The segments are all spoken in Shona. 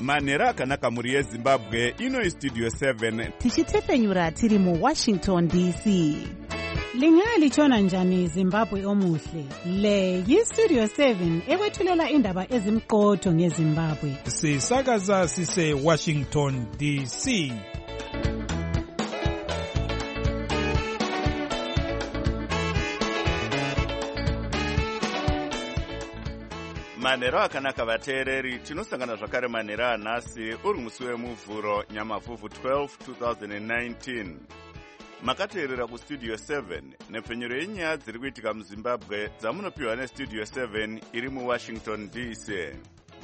manhero akanaka mhuri yezimbabwe. Ino istudio 7 tichitefenyura tiri muWashington DC. Lingalitshona njani Zimbabwe omuhle? Le yistudio 7 ekwethulela indaba ezimqotho ngeZimbabwe. Sisakaza sise Washington DC. manhero akanaka vateereri. Tinosangana zvakare manhero anhasi uri musi wemuvhuro nyamavhuvhu 12 2019. Makateerera kustudio 7 nepfenyuro yenyaya dziri kuitika muZimbabwe dzamunopiwa nestudio 7 iri muWashington DC.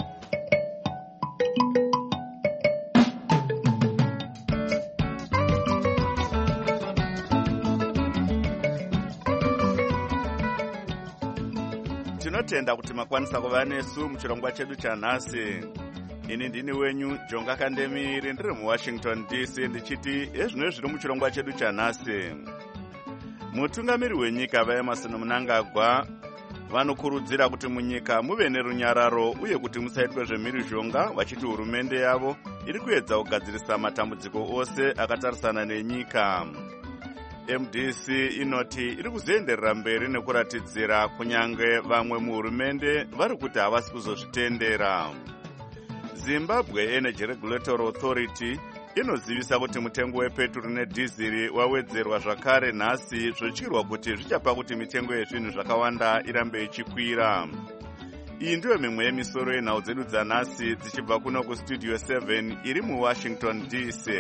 Tinotenda kuti makwanisa kuva nesu muchirongwa chedu chanhasi. Ini ndini wenyu Jonga Kandemiri, ndiri muWashington DC ndichiti ezvino zviri muchirongwa chedu chanhasi. Mutungamiri wenyika vaEmmerson Mnangagwa vanokurudzira kuti munyika muve nerunyararo uye kuti musaitwe zvemhirizhonga, vachiti hurumende yavo iri kuedza kugadzirisa matambudziko ose akatarisana nenyika. MDC inoti iri kuzoenderera mberi nekuratidzira kunyange vamwe muhurumende vari kuti havasi kuzozvitendera. Zimbabwe Energy Regulatory Authority inozivisa kuti mutengo wepeturu nedhiziri wawedzerwa zvakare nhasi, zvichirwa kuti zvichapa kuti mitengo yezvinhu zvakawanda irambe ichikwira. Iyi ndiyo mimwe yemisoro yenhau dzedu dzanhasi dzichibva kuno kustudio 7 iri muWashington DC.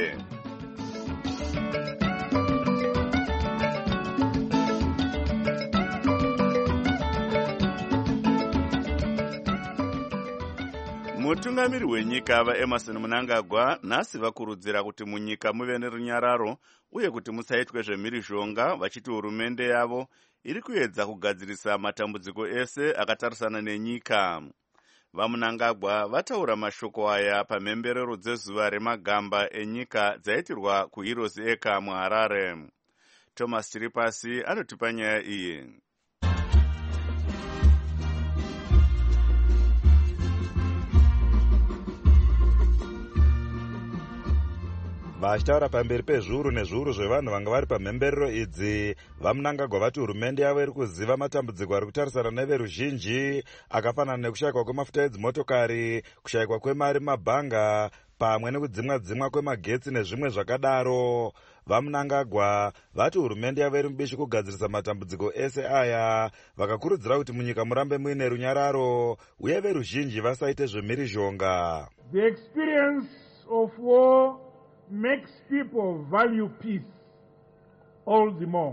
Mutungamiri wenyika vaEmmerson Mnangagwa nhasi vakurudzira kuti munyika muve nerunyararo uye kuti musaitwe zvemhirizhonga, vachiti hurumende yavo iri kuedza kugadzirisa matambudziko ese akatarisana nenyika. VaMnangagwa vataura mashoko aya pamhemberero dzezuva remagamba enyika dzaitirwa kuHeroes Acre muHarare. Thomas Chiripasi anotipa nyaya iyi. Vachitaura pamberi pezviuru nezviuru zvevanhu vanga vari pamhemberero idzi, vaMnangagwa vati hurumende yavo iri kuziva matambudziko ari kutarisana neveruzhinji akafanana nekushayikwa kwemafuta edzimotokari, kushayikwa kwemari mabhanga, pamwe nekudzimwa kwemagetsi nezvimwe zvakadaro. VaMnangagwa vati hurumende yavo iri mubishi kugadzirisa matambudziko ese aya, vakakurudzira kuti munyika murambe muine runyararo uye veruzhinji vasaite zvemhirizhonga. The experience of war makes people value peace all the more.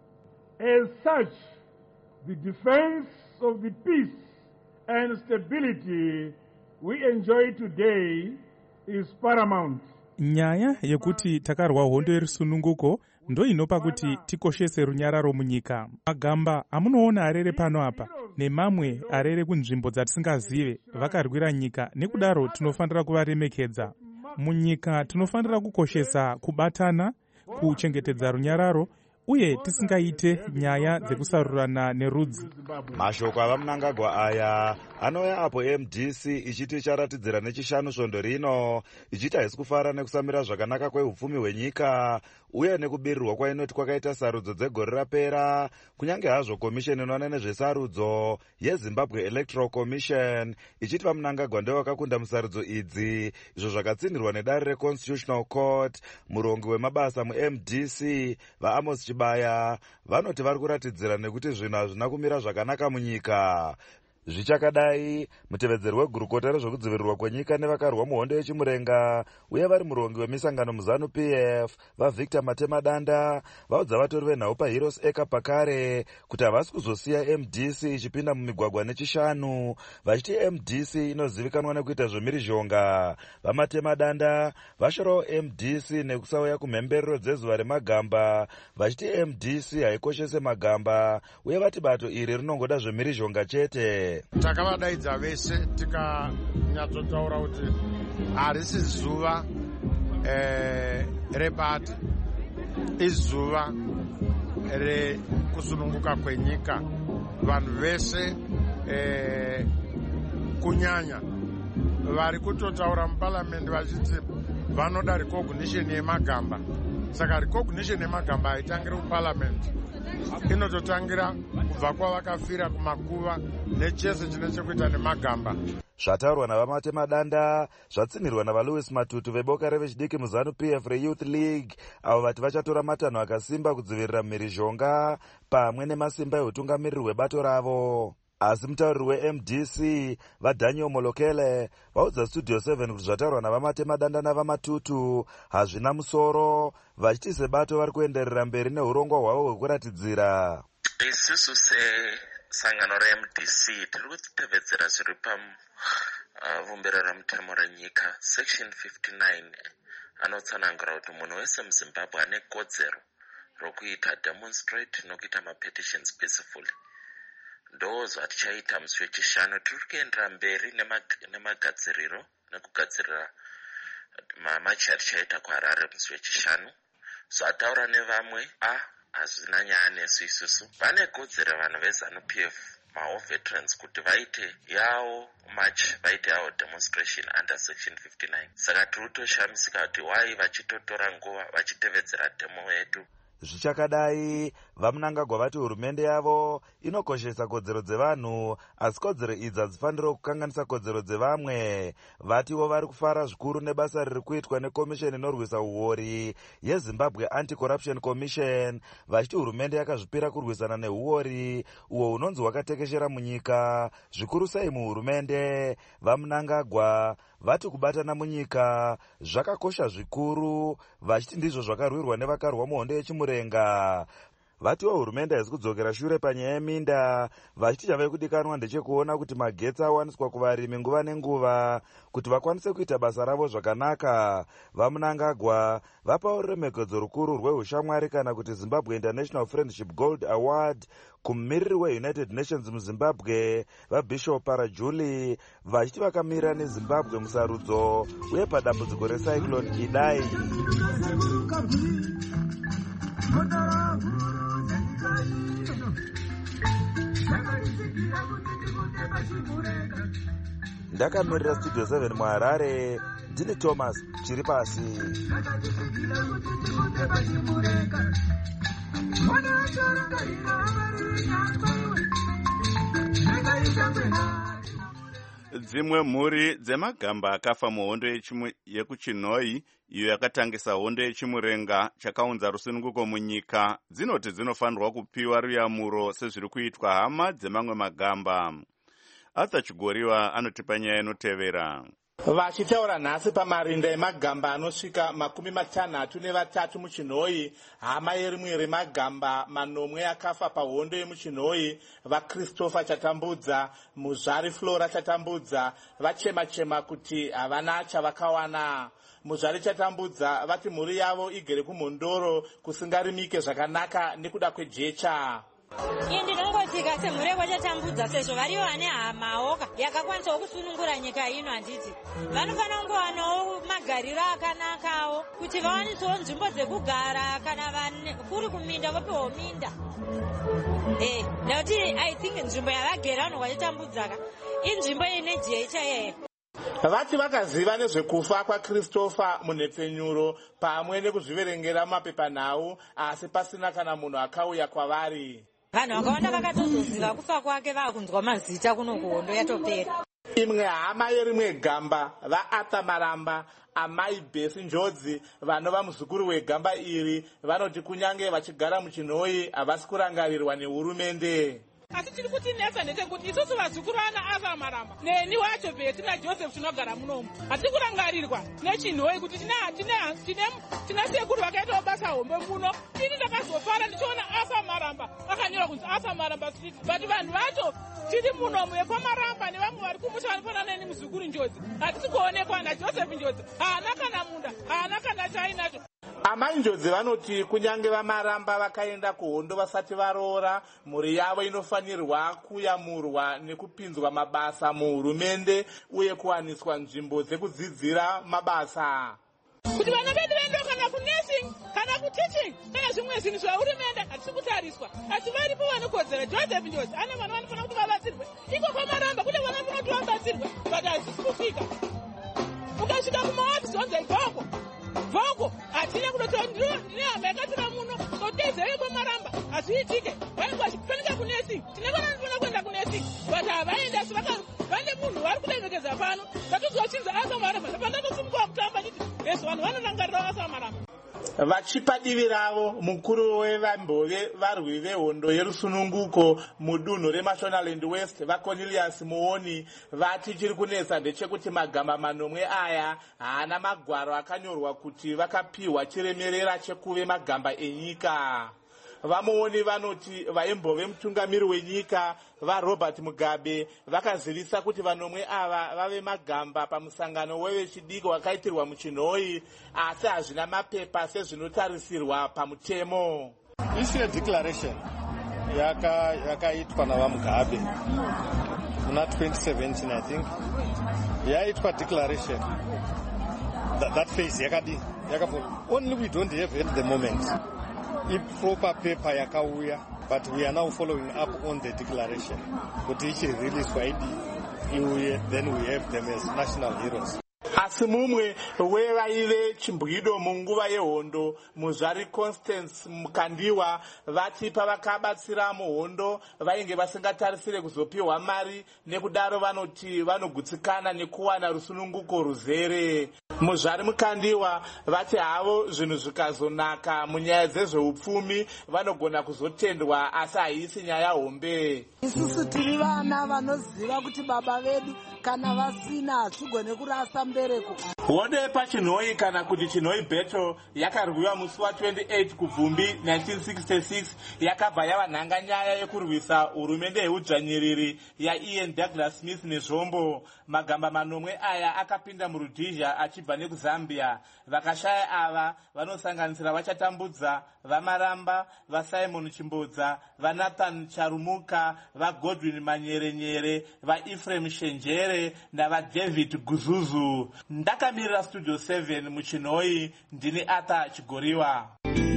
As such, the defense of the peace and stability we enjoy today is paramount. Nyaya yekuti takarwa hondo yerusununguko ndo inopa kuti tikoshese runyararo munyika. Magamba amunoona arere pano apa nemamwe arere kunzvimbo dzatisingazive vakarwira nyika, nekudaro tinofanira kuvaremekedza. Munyika tinofanira kukoshesa kubatana, kuchengetedza runyararo uye tisingaite nyaya dzekusarurana nerudzi. Mashoko avaMnangagwa aya anouya apo MDC ichiti charatidzira nechishanu svondo rino, ichiti haisi kufara nekusamira zvakanaka kwehupfumi hwenyika uye nekubirirwa kwainoti kwakaita sarudzo dzegore rapera, kunyange hazvo komisheni inoona nezvesarudzo yeZimbabwe Electoral Commission ichiti vaMnangagwa ndivo vakakunda musarudzo idzi, izvo zvakatsindirwa nedare reConstitutional Court. Murongi wemabasa muMDC vaAmos Chibaya vanoti vari kuratidzira nekuti zvinhu hazvina kumira zvakanaka munyika. Zvichakadai, mutevedzeri wegurukota rezvokudzivirirwa kwenyika nevakarwa muhondo yechimurenga uye vari murongi wemisangano muZanu PF vaVictor Matemadanda vaudza vatori venhau paHeroes Acre pakare kuti havasi kuzosiya MDC ichipinda mumigwagwa nechishanu, vachiti MDC inozivikanwa nekuita zvemhirizhonga. VaMatemadanda vashorawo MDC nekusauya kumhemberero dzezuva remagamba, vachiti MDC haikoshese magamba uye vati bato iri rinongoda zvemhirizhonga chete. Takavadaidza vese tikanyatsotaura kuti harisi zuva rebati, izuva rekusununguka kwenyika. Vanhu vese kunyanya vari kutotaura muparamendi vachiti vanoda recognition yemagamba. Saka recognition yemagamba haitangiri kuparamendi, inototangira kubva kwavakafira kumakuva nechese chine chekuita nemagamba. Zvataurwa navamatema-danda zvatsinirwa navaLouis Matutu veboka revechidiki muZANU-PF reYouth League, avo vati vachatora matanho akasimba kudzivirira mhirizhonga pamwe nemasimba eutungamiriri hwebato ravo. Asi mutauriri weMDC vaDaniel Molokele vaudza Studio 7 kuti zvataurwa navamatema-danda navaMatutu hazvina musoro, vachiti sebato vari kuenderera mberi neurongwa hwavo hwekuratidzira. Isusu sangano reMDC tiri kutevedzera zviri pavumbiro ramutemo renyika section 59 anotsanangura kuti munhu wese muZimbabwe ane kodzero rokuita demonstrate nokuita mapetitions peacefully. Ndozva tichaita musi wechishanu. Tiri kuendera mberi nemagadziriro nekugadzirira mamachi atichaita kuHarare musi wechishanu. Zvataura nevamwe hazvina nyaya nesu isusu. Vane kodzero vanhu veZANU-PF maveterans kuti vaite yavo march, vaite yavo demonstration under section 59. Saka tiri kutoshamisika kuti wai vachitotora nguva vachitevedzera demo yedu. Zvichakadai, vaMnangagwa vati hurumende yavo inokoshesa kodzero dzevanhu, asi kodzero idzi hadzifaniri kukanganisa kodzero dzevamwe. Vatiwo vari kufara zvikuru nebasa riri kuitwa nekomisheni inorwisa uori yeZimbabwe Anti-Corruption Commission, vachiti hurumende yakazvipira kurwisana neuori uwo unonzi hwakatekeshera munyika, zvikuru sei muhurumende. vaMnangagwa vati kubatana munyika zvakakosha zvikuru, vachiti ndizvo zvakarwirwa nevakarwa muhondo yechimurenga. Vatiwo hurumende haisi kudzokera shure panyaya yeminda, vachiti chave kudikanwa ndechekuona kuti magetsi awaniswa kuvarimi nguva nenguva kuti vakwanise kuita basa ravo zvakanaka. vaMnangagwa vapawo ruremekedzo rukuru rweushamwari kana kuti Zimbabwe International Friendship Gold Award kumumiriri weUnited Nations muZimbabwe vaBishop Parajuli, vachiti vakamira neZimbabwe musarudzo uye padambudziko recyclone Idai. Ndakamirira Studio 7 muHarare, ndini Thomas Chiripasi. Dzimwe mhuri dzemagamba akafa muhondo yekuChinhoi, iyo yakatangisa hondo yechimurenga chakaunza rusununguko munyika, dzinoti dzinofanirwa kupiwa ruyamuro sezviri kuitwa hama dzemamwe magamba. Arthur Chigoriwa anotipa nyaya inotevera. Vachitaura nhasi pamarinda emagamba anosvika 63 muChinhoi, hama yerimwe remagamba manomwe akafa pahondo yemuChinhoi, vaChristopher Chatambudza, muzvari Flora Chatambudza, vachema-chema kuti havana chavakawana. Muzvari Chatambudza vati mhuri yavo igere kumhondoro kusingarimike zvakanaka nekuda kwejecha. Ndinongotika semhuri yeChatambudza sezvo varivo vane hamaoka yakakwanisawo kusunungura nyika ino, handiti vanofanira kungowanawo magariro akanakawo kuti vawanisewo nzvimbo dzekugara, kana kuri kuminda vopewo minda. Nekuti I think nzvimbo yavagera vanhu vaChatambudzaka inzvimbo ine jecha yeye. Vati vakaziva nezvekufa kwaChristopher munhepfenyuro pamwe nekuzviverengera mapepanhau, asi pasina kana munhu akauya kwavari. Vanhu vakawanda vakatozoziva kufa kwake vakunzwa mazita kuno kuhondo yatopera. Imwe hama yerimwe gamba vaArthur Maramba, amai Besi Njodzi, vanova muzukuru wegamba iri, vanoti kunyange vachigara muChinhoi havasi kurangarirwa nehurumende. Asi tiri kuti nesa ndechekuti isusu vazukuru vana Arthur Maramba neni wacho Besi naJoseph tinogara munomu hatiri kurangarirwa neChinhoi kuti tina sekuru vakaitawo basa hombe muno. Ini ndakazofara ndichiona Arthur Maramba akanyora kunzi Arthur Maramba Street, but vanhu vacho tiri munomu yekwaMaramba nevamwe vari kumusha vanofanana neni muzukuru Njodzi hatisi kuonekwa naJoseph Njodzi, haana kana munda, haana kana chainacho. Amai Njodzi vanoti kunyange vaMaramba vakaenda kuhondo vasati varoora, mhuri yavo inofanirwa kuyamurwa nekupinzwa mabasa muhurumende uye kuwaniswa nzvimbo dzekudzidzira mabasa. Kuti vana vedu vaende kana kunursing kana kuteaching kana zvimwe zvinhu zvehurumende hatisi kutariswa, asi varipo vanokodzera. Joseph Njodzi ane vana vanofanira kuti vabatsirwe, iko kwaMaramba kune vana vanoti vabatsirwe, but hazisi kusvika. mukasvika kumaofisi wanzai vhoko hatina kudoti ndine hama yakatira muno totezere kwemaramba hazviitike vanenge vachifanika kunesing tinenge vanofana kuenda kunesing but havaendi asi vane munhu vari kudemekeza pano katozwachinza asamaramba napandatosimukwa kutamba chiti yesu vanhu vanorangarira asamaramba. Vachipa divi ravo mukuru wevambove varwi vehondo yerusununguko mudunhu reMashonaland West vaCornelius Muoni vati chiri kunetsa ndechekuti magamba manomwe aya haana magwaro akanyorwa kuti vakapiwa chiremerera chekuve magamba enyika. Vamuoni vanoti vaimbove mutungamiri wenyika vaRobert Mugabe vakazivisa kuti vanomwe ava vave magamba pamusangano wevechidiki wakaitirwa muChinhoi asi hazvina mapepa sezvinotarisirwa pamutemo. Issue yedeclaration yakaitwa navaMugabe muna 2017 I think yaitwa declaration that phase yakadi only we don't have at the moment proper paper yakauya, but we are now following up on the declaration. But each release then we have them as national heroes. Asi mumwe wevaive chimbwido munguva yehondo muzvari Constance Mukandiwa vati pavakabatsira muhondo vainge vasingatarisire kuzopiwa mari nekudaro vanoti vanogutsikana nekuwana rusununguko ruzere. Muzvari Mukandiwa vati havo zvinhu zvikazonaka munyaya dzezveupfumi vanogona kuzotendwa asi haisi nyaya hombe. Isusu tiri vana vanoziva kuti baba vedu kana vasina hatigone kurasa mbereko. Hondo yepaChinhoi kana kuti Chinhoi Battle yakarwiwa musi wa28 kubvumbi 1966 yakabva yava nhanganyaya yekurwisa hurumende yeudzvanyiriri yaIan Douglas Smith nezvombo. Magamba manomwe aya akapinda muRhodesia achibva nekuZambia. Vakashaya ava vanosanganisira vachatambudza, vaMaramba, vaSimon Chimbodza, vaNathan Charumuka, vaGodwin Manyerenyere, vaEphraim Shenjere navaDavid Guzuzu. Ndakamirira Studio 7 muChinhoi, ndini Arthur Chigoriwa.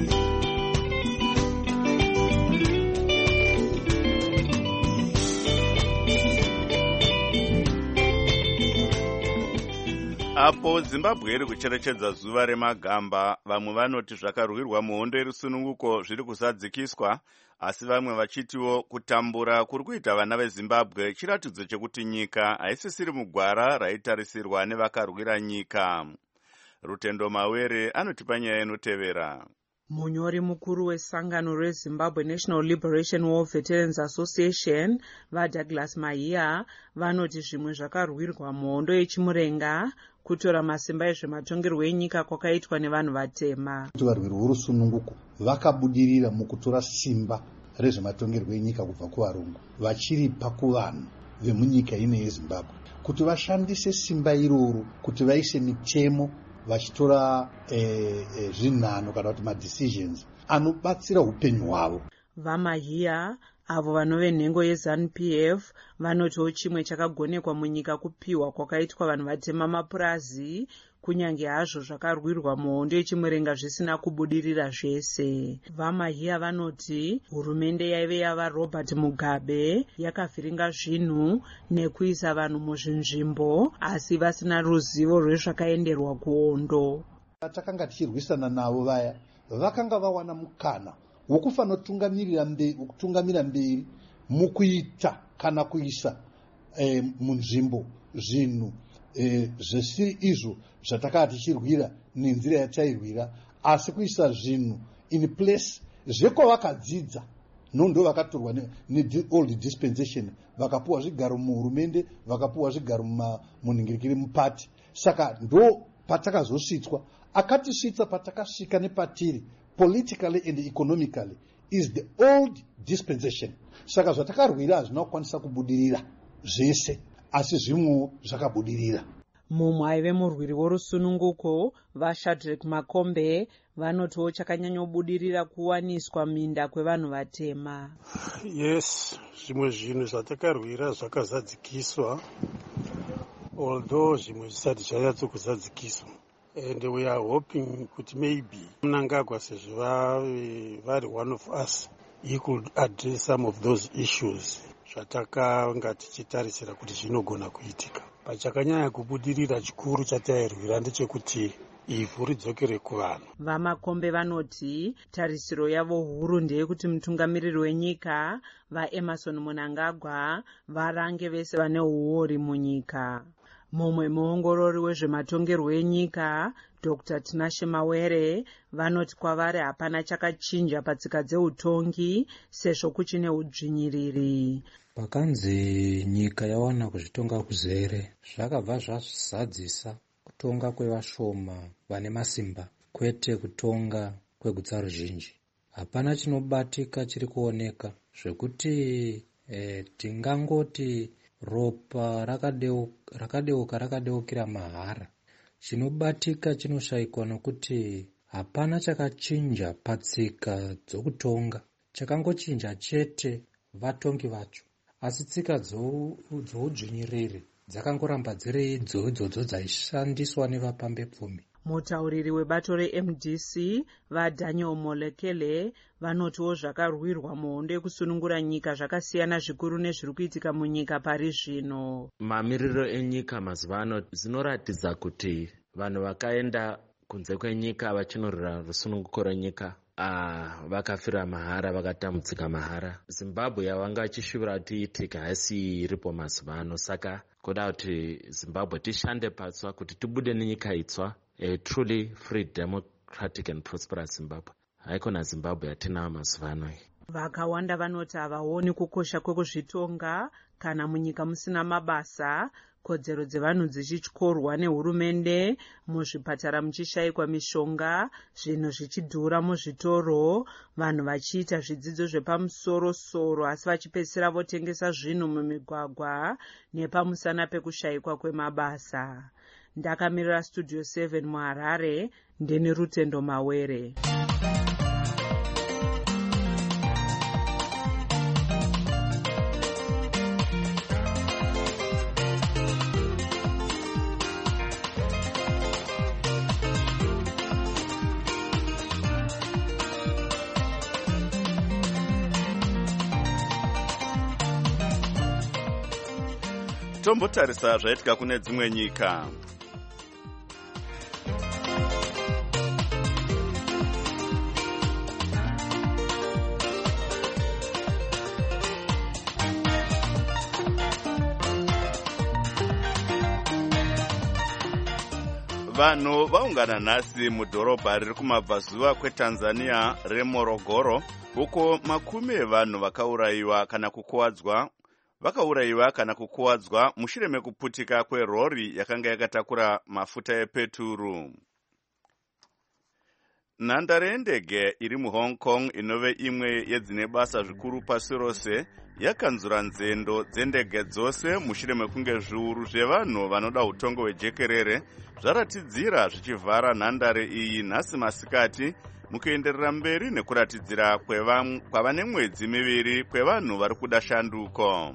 Apo Zimbabwe iri kucherechedza zuva remagamba, vamwe vanoti zvakarwirwa muhondo yerusununguko zviri kusadzikiswa, asi vamwe vachitiwo kutambura kuri kuita vana veZimbabwe chiratidzo chekuti nyika haisisiri mugwara raitarisirwa nevakarwira nyika. Rutendo Mawere anotipa nyaya inotevera. Munyori mukuru wesangano reZimbabwe National Liberation War Veterans Association vaDouglas Mahia vanoti zvimwe zvakarwirwa muhondo yechimurenga kutora masimba ezvematongerwo enyika kwakaitwa nevanhu vatema. Varwiri vorusununguko vakabudirira mukutora simba rezvematongerwo enyika kubva kuvarungu vachiripa kuvanhu vemunyika ine yeZimbabwe kuti vashandise simba iroro kuti vaise mitemo vachitora zvinhano kana kuti madecisions anobatsira upenyu hwavo. VaMahia avo vanove nhengo yeZANU-PF vanotiwo chimwe chakagonekwa munyika kupiwa kwakaitwa vanhu vatema mapurazi kunyange hazvo zvakarwirwa muhondo yechimurenga zvisina kubudirira zvese. VaMahia vanoti hurumende yaive yava Robert Mugabe yakavhiringa zvinhu nekuisa vanhu muzvinzvimbo asi vasina ruzivo rwezvakaenderwa kuhondo. Takanga tichirwisana navo vaya vakanga vawana mukana wokufana kutungamira mberi mukuita kana kuisa munzvimbo zvinhu zvisiri izvo zvatakati tichirwira nenzira yatairwira asi kuisa zvinhu in place zvekwavakadzidza nondo vakatorwa neold dispensation vakapuwa zvigaro muhurumende vakapuwa zvigaro munhingirikiri mupati. Saka ndo patakazosvitswa akatisvitsa patakasvika nepatiri politically and economically is the old dispensation. Saka zvatakarwira hazvina kukwanisa kubudirira zvese asi zvimwewo zvakabudirira. Mumwe aive murwiri worusununguko vaShadrack Makombe vanotiwo chakanyanyobudirira kuwaniswa minda kwevanhu vatema. Yes, zvimwe zvinhu zvatakarwira zvakazadzikiswa, although zvimwe zvisati zvanyatsokuzadzikiswa. And we are hoping kuti maybe Mnangagwa sezvo vari one of us, he could address some of those issues zvatakanga tichitarisira kuti zvinogona kuitika. pachakanyanya kubudirira chikuru chatairwira ndechekuti ivhu ridzokere kuvanhu. Vamakombe vanoti tarisiro yavo huru ndeyekuti mutungamiriri wenyika vaEmerson Mnangagwa varange vese vane uori munyika. Mumwe muongorori wezvematongerwo enyika Dr. Tinashe Mawere vanoti kwavari hapana chakachinja patsika dzeutongi sezvo kuchine udzvinyiriri. Pakanzi nyika yawana kuzvitonga kuzere zvakabva zvazadzisa kutonga kwevashoma vane masimba kwete kutonga kwegutsa ruzhinji. Hapana chinobatika chiri kuoneka zvekuti tingangoti ropa rakadeukira mahara. Chinobatika chinoshayikwa nokuti hapana chakachinja patsika dzokutonga. Chakangochinja chete vatongi vacho, asi tsika dzoudzvinyiriri dzakangoramba dziri idzodzo dzaishandiswa nevapambepfumi. Mutauriri webato reMDC vaDaniel Molekele vanotiwo zvakarwirwa muhondo yekusunungura nyika zvakasiyana zvikuru nezviri kuitika munyika pari zvino. Mamiriro enyika mazuva ano zvinoratidza kuti vanhu vakaenda kunze kwenyika vachinorwira rusununguko renyika vakafira mahara, vakatambudzika mahara. Zimbabwe yavanga achishuvira kuti iitike haisi iripo mazuva ano, saka kuda kuti Zimbabwe tishande patsva kuti tibude nenyika itsva, a truly free, democratic and prosperous Zimbabwe. Haikona Zimbabwe yatinayo mazuva ano. Vakawanda vanoti havaoni kukosha kwekuzvitonga kana munyika musina mabasa, kodzero dzevanhu dzichityorwa nehurumende, muzvipatara muchishayikwa mishonga, zvinhu zvichidhura muzvitoro, vanhu vachiita zvidzidzo zvepamusoro-soro asi vachipedzisira votengesa zvinhu mumigwagwa nepamusana pekushayikwa kwemabasa. Ndakamirira Studio 7 muHarare, ndini Rutendo Mawere. Tombotarisa zvaitika kune dzimwe nyika. Vanhu vaungana nhasi mudhorobha riri kumabvazuva kweTanzania reMorogoro, uko makumi evanhu vakaurayiwa kana kukuwadzwa mushure mekuputika kwerori yakanga yakatakura mafuta epeturu. Nhandare yendege iri muHong Kong inove imwe yedzine basa zvikuru pasi rose yakanzura nzendo dzendege dzose mushure mekunge zviuru zvevanhu vanoda utongo hwejekerere zvaratidzira zvichivhara nhandare iyi nhasi masikati, mukuenderera mberi nekuratidzira kwava nemwedzi miviri kwevanhu vari kuda shanduko.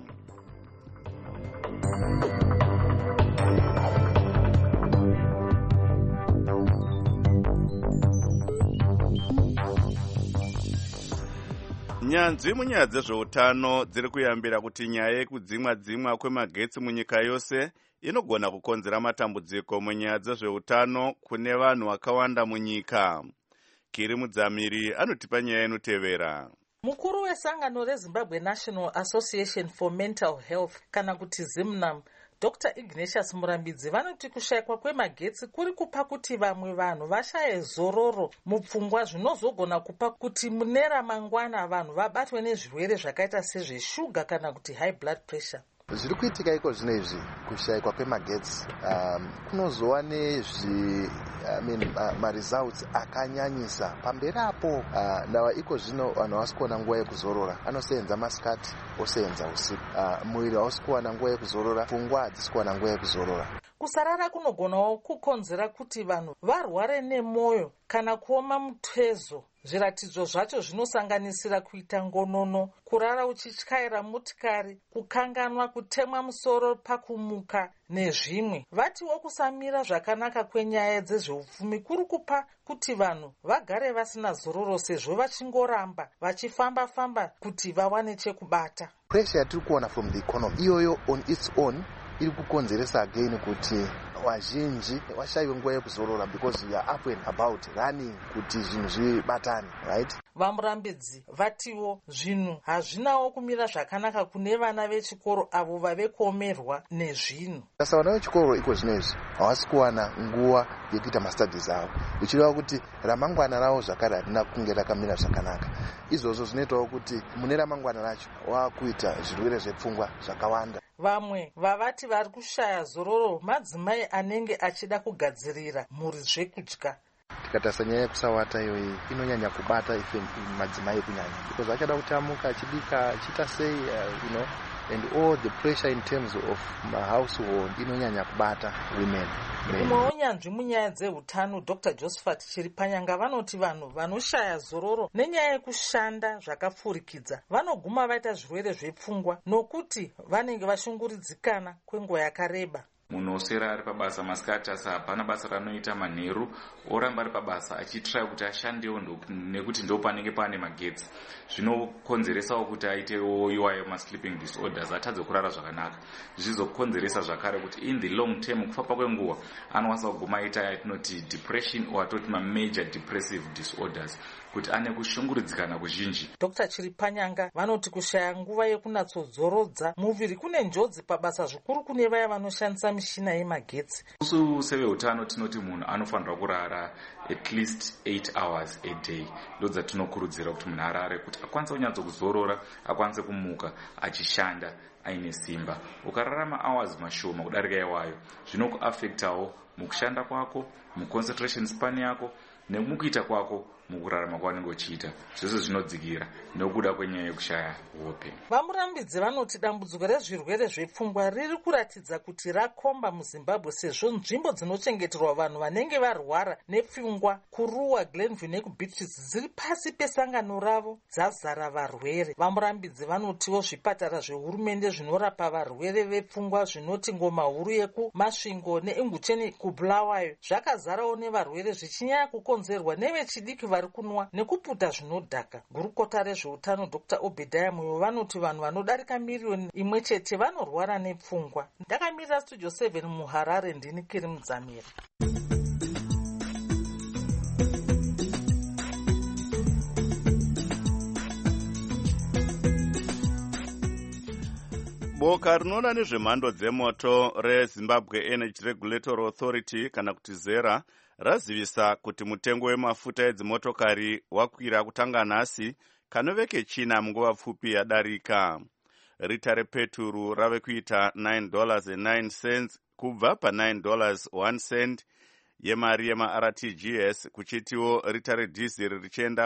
Nyanzvi munyaya dzezveutano dziri kuyambira kuti nyaya yekudzimwa kwemagetsi munyika yose inogona kukonzera matambudziko munyaya dzezveutano kune vanhu vakawanda munyika. Kiri Mudzamiri anotipa nyaya inotevera. Mukuru wesangano reZimbabwe National Association for Mental Health kana kuti ZIMNAM, Dr. Ignatius Murambidzi vanoti kushayikwa kwemagetsi kuri kupa kuti vamwe vanhu vashaye zororo mupfungwa, zvinozogona kupa kuti mune ramangwana vanhu vabatwe nezvirwere zvakaita sezveshuga kana kuti high blood pressure. Zviri kuitika iko zvino izvi kushayikwa kwemagetsi kunozova maresults akanyanyisa pamberi apo. Ndava iko zvino vanhu havasi kuona nguva yekuzorora, anosenza masikati osenza usiku. Muviri hausi kuwana nguva yekuzorora, pfungwa hadzisi kuwana nguva yekuzorora. Kusarara kunogonawo kukonzera kuti vanhu varware nemwoyo kana kuoma mutezo. Zviratidzo zvacho zvinosanganisira kuita ngonono, kurara uchityaira motikari, kukanganwa, kutemwa musoro pakumuka nezvimwe. Vatiwo kusamira zvakanaka kwenyaya dzezveupfumi kuri kupa kuti vanhu vagare vasina zororo sezvo vachingoramba vachifamba-famba kuti vawane chekubata. Pressure yatiri kuona from the economy iyoyo on its own iri kukonzeresa again kuti vazhinji vashaiwe nguva yekuzorora because we are up and about running kuti zvinhu zvibatane, right? Vamurambidzi vatiwo zvinhu hazvinawo kumira zvakanaka kune vana vechikoro avo vavekomerwa nezvinhu. Saka vana vechikoro iko zvinezvi havasi kuwana nguva yekuita mastudies avo, zvichireva kuti ramangwana ravo zvakare harina kunge rakamira zvakanaka. Izvozvo zvinoitawo kuti mune ramangwana racho wakuita zvirwere zvepfungwa zvakawanda. Vamwe vavati vari kushaya zororo madzimai anenge achida kugadzirira mhuri zvekudya. Tikatarisa nyaya yekusawata iyoyi inonyanya kubata ife madzimai kunyanya, because achada kutamuka achibika achiita sei, and all the pressure in terms of household inonyanya kubata women. Umwe unyanzvi munyaya dzehutano Dr. Josephat Chiripanyanga vanoti vanhu vanoshaya zororo nenyaya yekushanda zvakapfurikidza vanoguma vaita zvirwere zvepfungwa nokuti vanenge vashunguridzikana kwenguva yakareba. Munhu oswera ari pabasa masikati asi hapana basa ranoita manheru, oramba ari pabasa achitrai kuti ashandewo nekuti ndo panenge pane magetsi. Zvinokonzeresawo kuti aitewo iwayo masleeping disorders, atadze kurara zvakanaka. Zvizokonzeresa zvakare kuti in the long term kufamba kwenguva anokwanisa kuguma aita yatinoti depression or atoti major depressive disorders, kuti ane kushunguridzikana kuzhinji. Dr. Chiripanyanga vanoti kushaya nguva yekunatsozorodza muviri kune njodzi pabasa zvikuru kune vaya vanoshandisa mishina yemagetsi. Isu sevehutano tinoti munhu anofanira kurara at least 8 hours a day. Ndodza tinokurudzira kuti munhu arare kuti akwanise kunyatsokuzorora, akwanise kumuka achishanda aine simba. Ukarara ma-hours mashoma kudarika iwayo zvinokuafektawo mukushanda kwako, muconcentration span yako nemukuita kwako mukurarama kwaunenge uchiita. Zvose zvinodzikira nokuda kwenyaya yekushaya hope. Vamurambidzi vanoti dambudziko rezvirwere zvepfungwa riri kuratidza kuti rakomba muZimbabwe sezvo nzvimbo dzinochengeterwa vanhu vanenge varwara nepfungwa kuRuwa, Glenview nekuBeatrice dziri pasi pesangano ravo dzazara varwere. Vamurambidzi vanotiwo zvipatara zvehurumende zvinorapa varwere vepfungwa zvinoti Ngoma Huru yekuMasvingo neIngucheni kuBulawayo zvakazarawo nevarwere zvichinyanya kukonzerwa nevechidiki vari kunwa nekuputa zvinodhaka. Gurukota rezveutano Dr. Obadiah Moyo vanoti vanhu vanodarika miriyoni imwe chete vanorwara nepfungwa. Ndakamirira Studio 7 muHarare, ndini Kiri Mudzamira. Boka rinoona nezvemhando dzemoto reZimbabwe Energy Regulatory Authority kana kuti ZERA razivisa kuti mutengo wemafuta edzimotokari wakwira kutanga nhasi kanoveke china munguva pfupi yadarika. Rita repeturu rave kuita $9.09 kubva pa$9.01 yemari yemaRTGS, kuchitiwo rita redhiziri richienda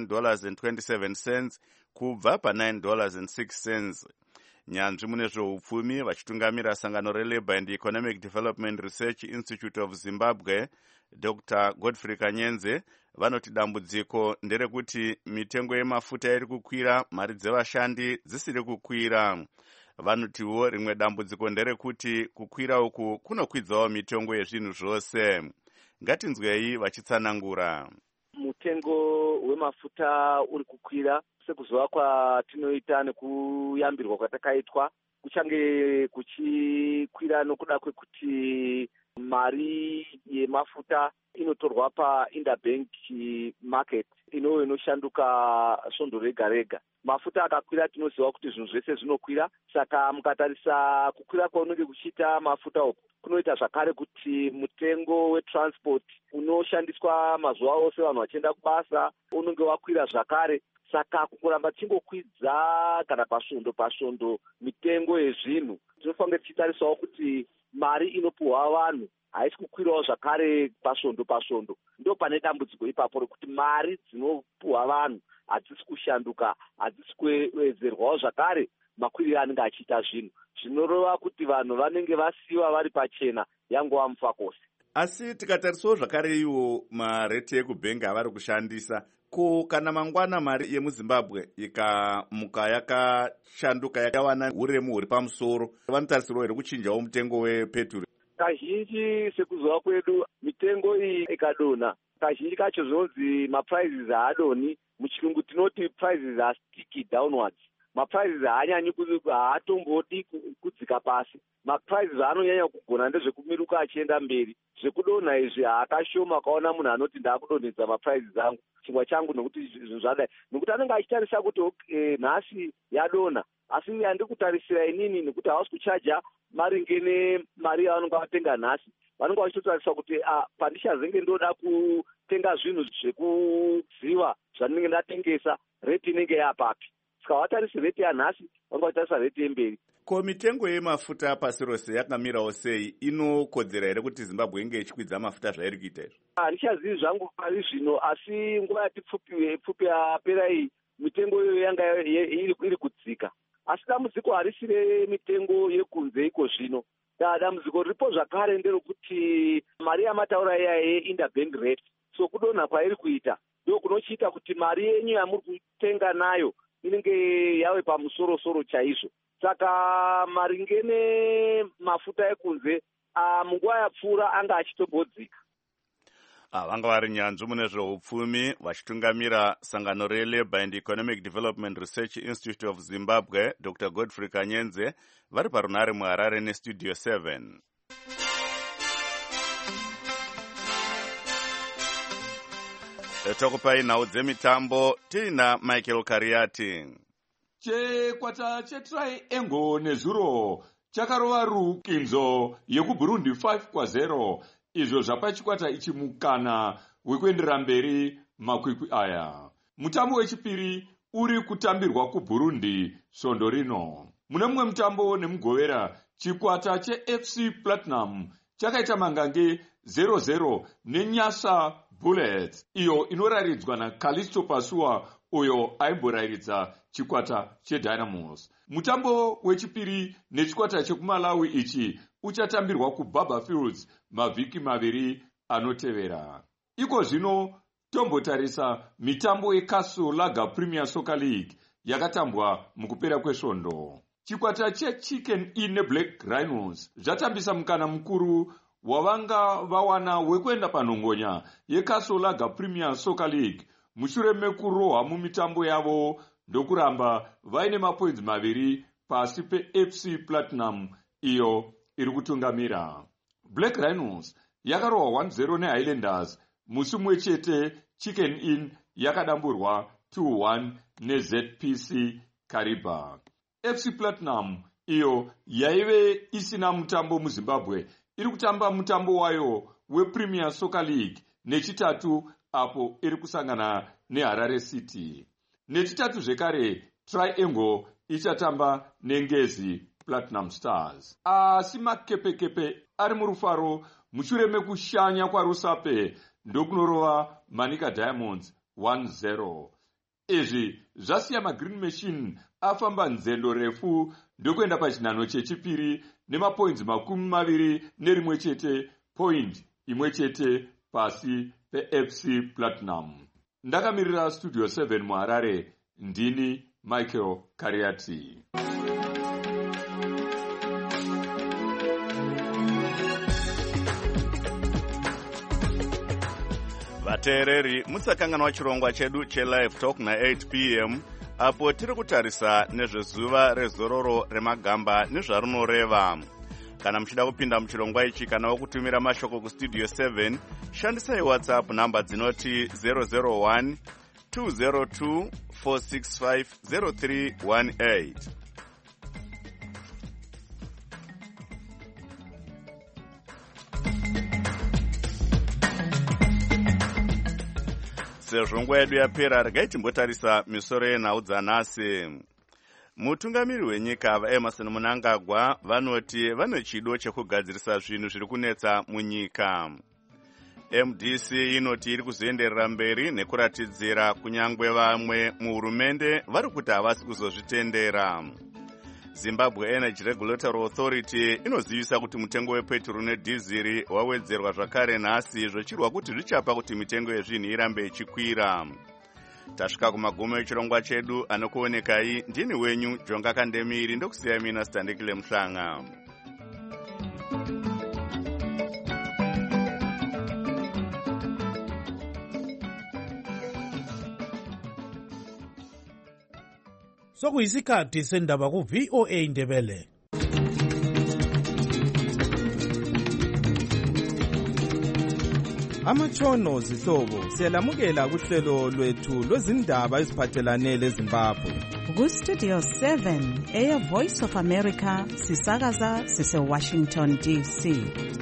pa$9.27 kubva pa$9.06. Nyanzvi mune zveupfumi vachitungamira sangano reLabour and Economic Development Research Institute of Zimbabwe, Dr. Godfrey Kanyenze, vanoti dambudziko nderekuti mitengo yemafuta iri kukwira, mari dzevashandi dzisiri kukwira. Vanotiwo rimwe dambudziko nderekuti kukwira uku kunokwidzawo mitengo yezvinhu zvose. Ngatinzwei vachitsanangura. Mutengo wemafuta uri kukwira sekuzova kwatinoita nekuyambirwa kwatakaitwa kuchange kuchikwira nokuda kwekuti mari yemafuta inotorwa paInterbank market inoshanduka svondo rega rega. Mafuta akakwira tinoziva kuti zvinhu zvese zvinokwira, saka mukatarisa kukwira kwaunenge kuchiita mafuta uku kunoita zvakare kuti mutengo wetransport unoshandiswa mazuva ose vanhu vachienda kubasa unenge wakwira zvakare. Saka kungoramba tichingokwidza kana pasvondo mitengo yezvinhu, tinofanira tichitarisawo kuti mari inopuhwa vanhu haisi kukwirawo zvakare pasvondo. Ndo pane dambudziko ipapo rekuti mari dzinopuhwa vanhu hadzisi kushanduka, hadzisi kuwedzerwawo zvakare makwiriro anenge achiita zvinhu. Zvinoreva kuti vanhu vanenge vasiyiwa vari pachena yangova mufakose. Asi tikatarisawo zvakare iwo mareti ekubhengi avari kushandisa, ko kana mangwana mari yemuZimbabwe ikamuka yakashanduka yakawana uremu huri pamusoro, vanotarisirwa here kuchinjawo mutengo wepeturu? Kazhinji sekuzova kwedu mitengo iyi ikadonha, kazhinji kacho zvinonzi maprizes haadonhi, muchirungu tinoti prices are sticky downwards. maprizes haatombodi kudzika pasi. Maprizes anonyanya kugona ndezvekumiruka achienda mberi. Zvekudonha izvi haakashoma kaona munhu anoti ndaakudonhedza maprizes angu chingwa changu nokuti zvinhu zvadai, nokuti anenge achitarisa kuti nhasi yadonha, asi handiri kutarisira inini nekuti hausi kuchaja maringe nemari yavanonga vatenga nhasi. Vanonga vachitotarisa kuti pandichazenge ndoda kutenga zvinhu zvekuziva zvandinenge ndatengesa, reti inenge yapapi. Saka vatarisi reti yanhasi, vanonga vachitarisa reti yemberi. Ko mitengo yemafuta pasi rose yakamirawo sei? Inokodzera here kuti Zimbabwe inge ichikwidza mafuta zvairi kuita izvo? Handichazivi zvangu pari zvino, asi nguva yati pfupi yapera iyi mitengo iyoyo yanga iri kudzika. Asi dambudziko harisi remitengo yekunze iko zvino. Dambudziko riripo zvakare nderokuti mari yamataura interbank rate, so kudonha kwairi kuita ndo kunochiita kuti mari yenyu yamuri kutenga nayo inenge yave pamusoro-soro chaizvo. Saka maringe nemafuta ekunze munguva yapfuura anga achitombodzika. Vanga vari nyanzvi mune zveupfumi vachitungamira sangano reLabour and Economic Development Research Institute of Zimbabwe, Dr. Godfrey Kanyenze, vari parunare muHarare neStudio 7. Tokupai nhau dzemitambo tiina Michael Kariati. Chekwata cheTriangle nezuro chakarova rukinzo yekuBurundi 5-0. Izvo zvapachikwata ichi mukana wekuendera mberi makwikwi aya. Mutambo wechipiri uri kutambirwa kuBurundi svondo rino. Mune mumwe mutambo nemugovera, chikwata cheFC Platinum chakaita mangange 0-0 neNyasa Bullets, iyo inoraridzwa naCalisto Pasua uyo aimboraridza chikwata cheDynamos. Mutambo wechipiri nechikwata chekuMalawi ichi uchatambirwa kuBaba Fields mavhiki maviri anotevera. Iko zvino tombotarisa mitambo yeCastle Lager Premier Soccer League yakatambwa mukupera kwesvondo. Chikwata cheChicken Inn neBlack Rhinos zvatambisa mukana mukuru wavanga vawana wekuenda panhongonya yeCastle Lager Premier Soccer League mushure mekurohwa mumitambo yavo ndokuramba vaine mapoints maviri pasi peFC Platinum iyo iri kutungamira. Black Rhinos yakarohwa 1-0 neHighlanders musi mumwe chete. Chicken Inn yakadamburwa 2-1 neZPC Kariba. FC Platinum iyo yaive isina mutambo muZimbabwe iri kutamba mutambo wayo wePremier Soccer League nechitatu apo iri kusangana neHarare City. Nechitatu zvekare Triangle ichatamba neNgezi Platinum Stars. Asi makepekepe ari murufaro mushure mekushanya kwaRusape ndokunorova Manika Diamonds 1-0. Izvi zvasiya maGreen Machine afamba nzendo refu ndokuenda pachinhano chechipiri nemapoints 21 chete, point imwe chete pasi peFC Platinum. Ndakamirira Studio 7 muHarare, ndini Michael Kariati. Vateereri, musakanganwa chirongwa chedu cheLive Talk na8 p.m. apo tiri kutarisa nezvezuva rezororo remagamba nezvarunoreva. Kana muchida kupinda muchirongwa ichi kana wokutumira mashoko kuStudio 7, shandisai WhatsApp namba dzinoti 001 202 465 0318. Sezvo nguva yedu yapera, regai timbotarisa misoro yenhau dzanhasi. Mutungamiri wenyika vaEmerson Mnangagwa vanoti vane chido chekugadzirisa zvinhu zviri kunetsa munyika. MDC inoti iri kuzoenderera mberi nekuratidzira kunyangwe vamwe muhurumende vari kuti havasi kuzozvitendera. Zimbabwe Energy Regulatory Authority inozivisa kuti mutengo wepetrol nedhiziri wawedzerwa zvakare nhasi, zvichirwa kuti zvichapa kuti mitengo yezvinhu irambe ichikwira. Tasvika kumagumo echirongwa chedu, anokuonekai ndini wenyu Jonga Kandemiri, ndokusiyai mina Standekile Muhlanga. sokuyisikhathi sendaba ku-VOA Indebele. Amatshono zihlobo siyalamukela kuhlelo lwethu lwezindaba eziphathelane leZimbabwe. Ku-Studio 7 Air Voice of America sisakaza sise-Washington DC.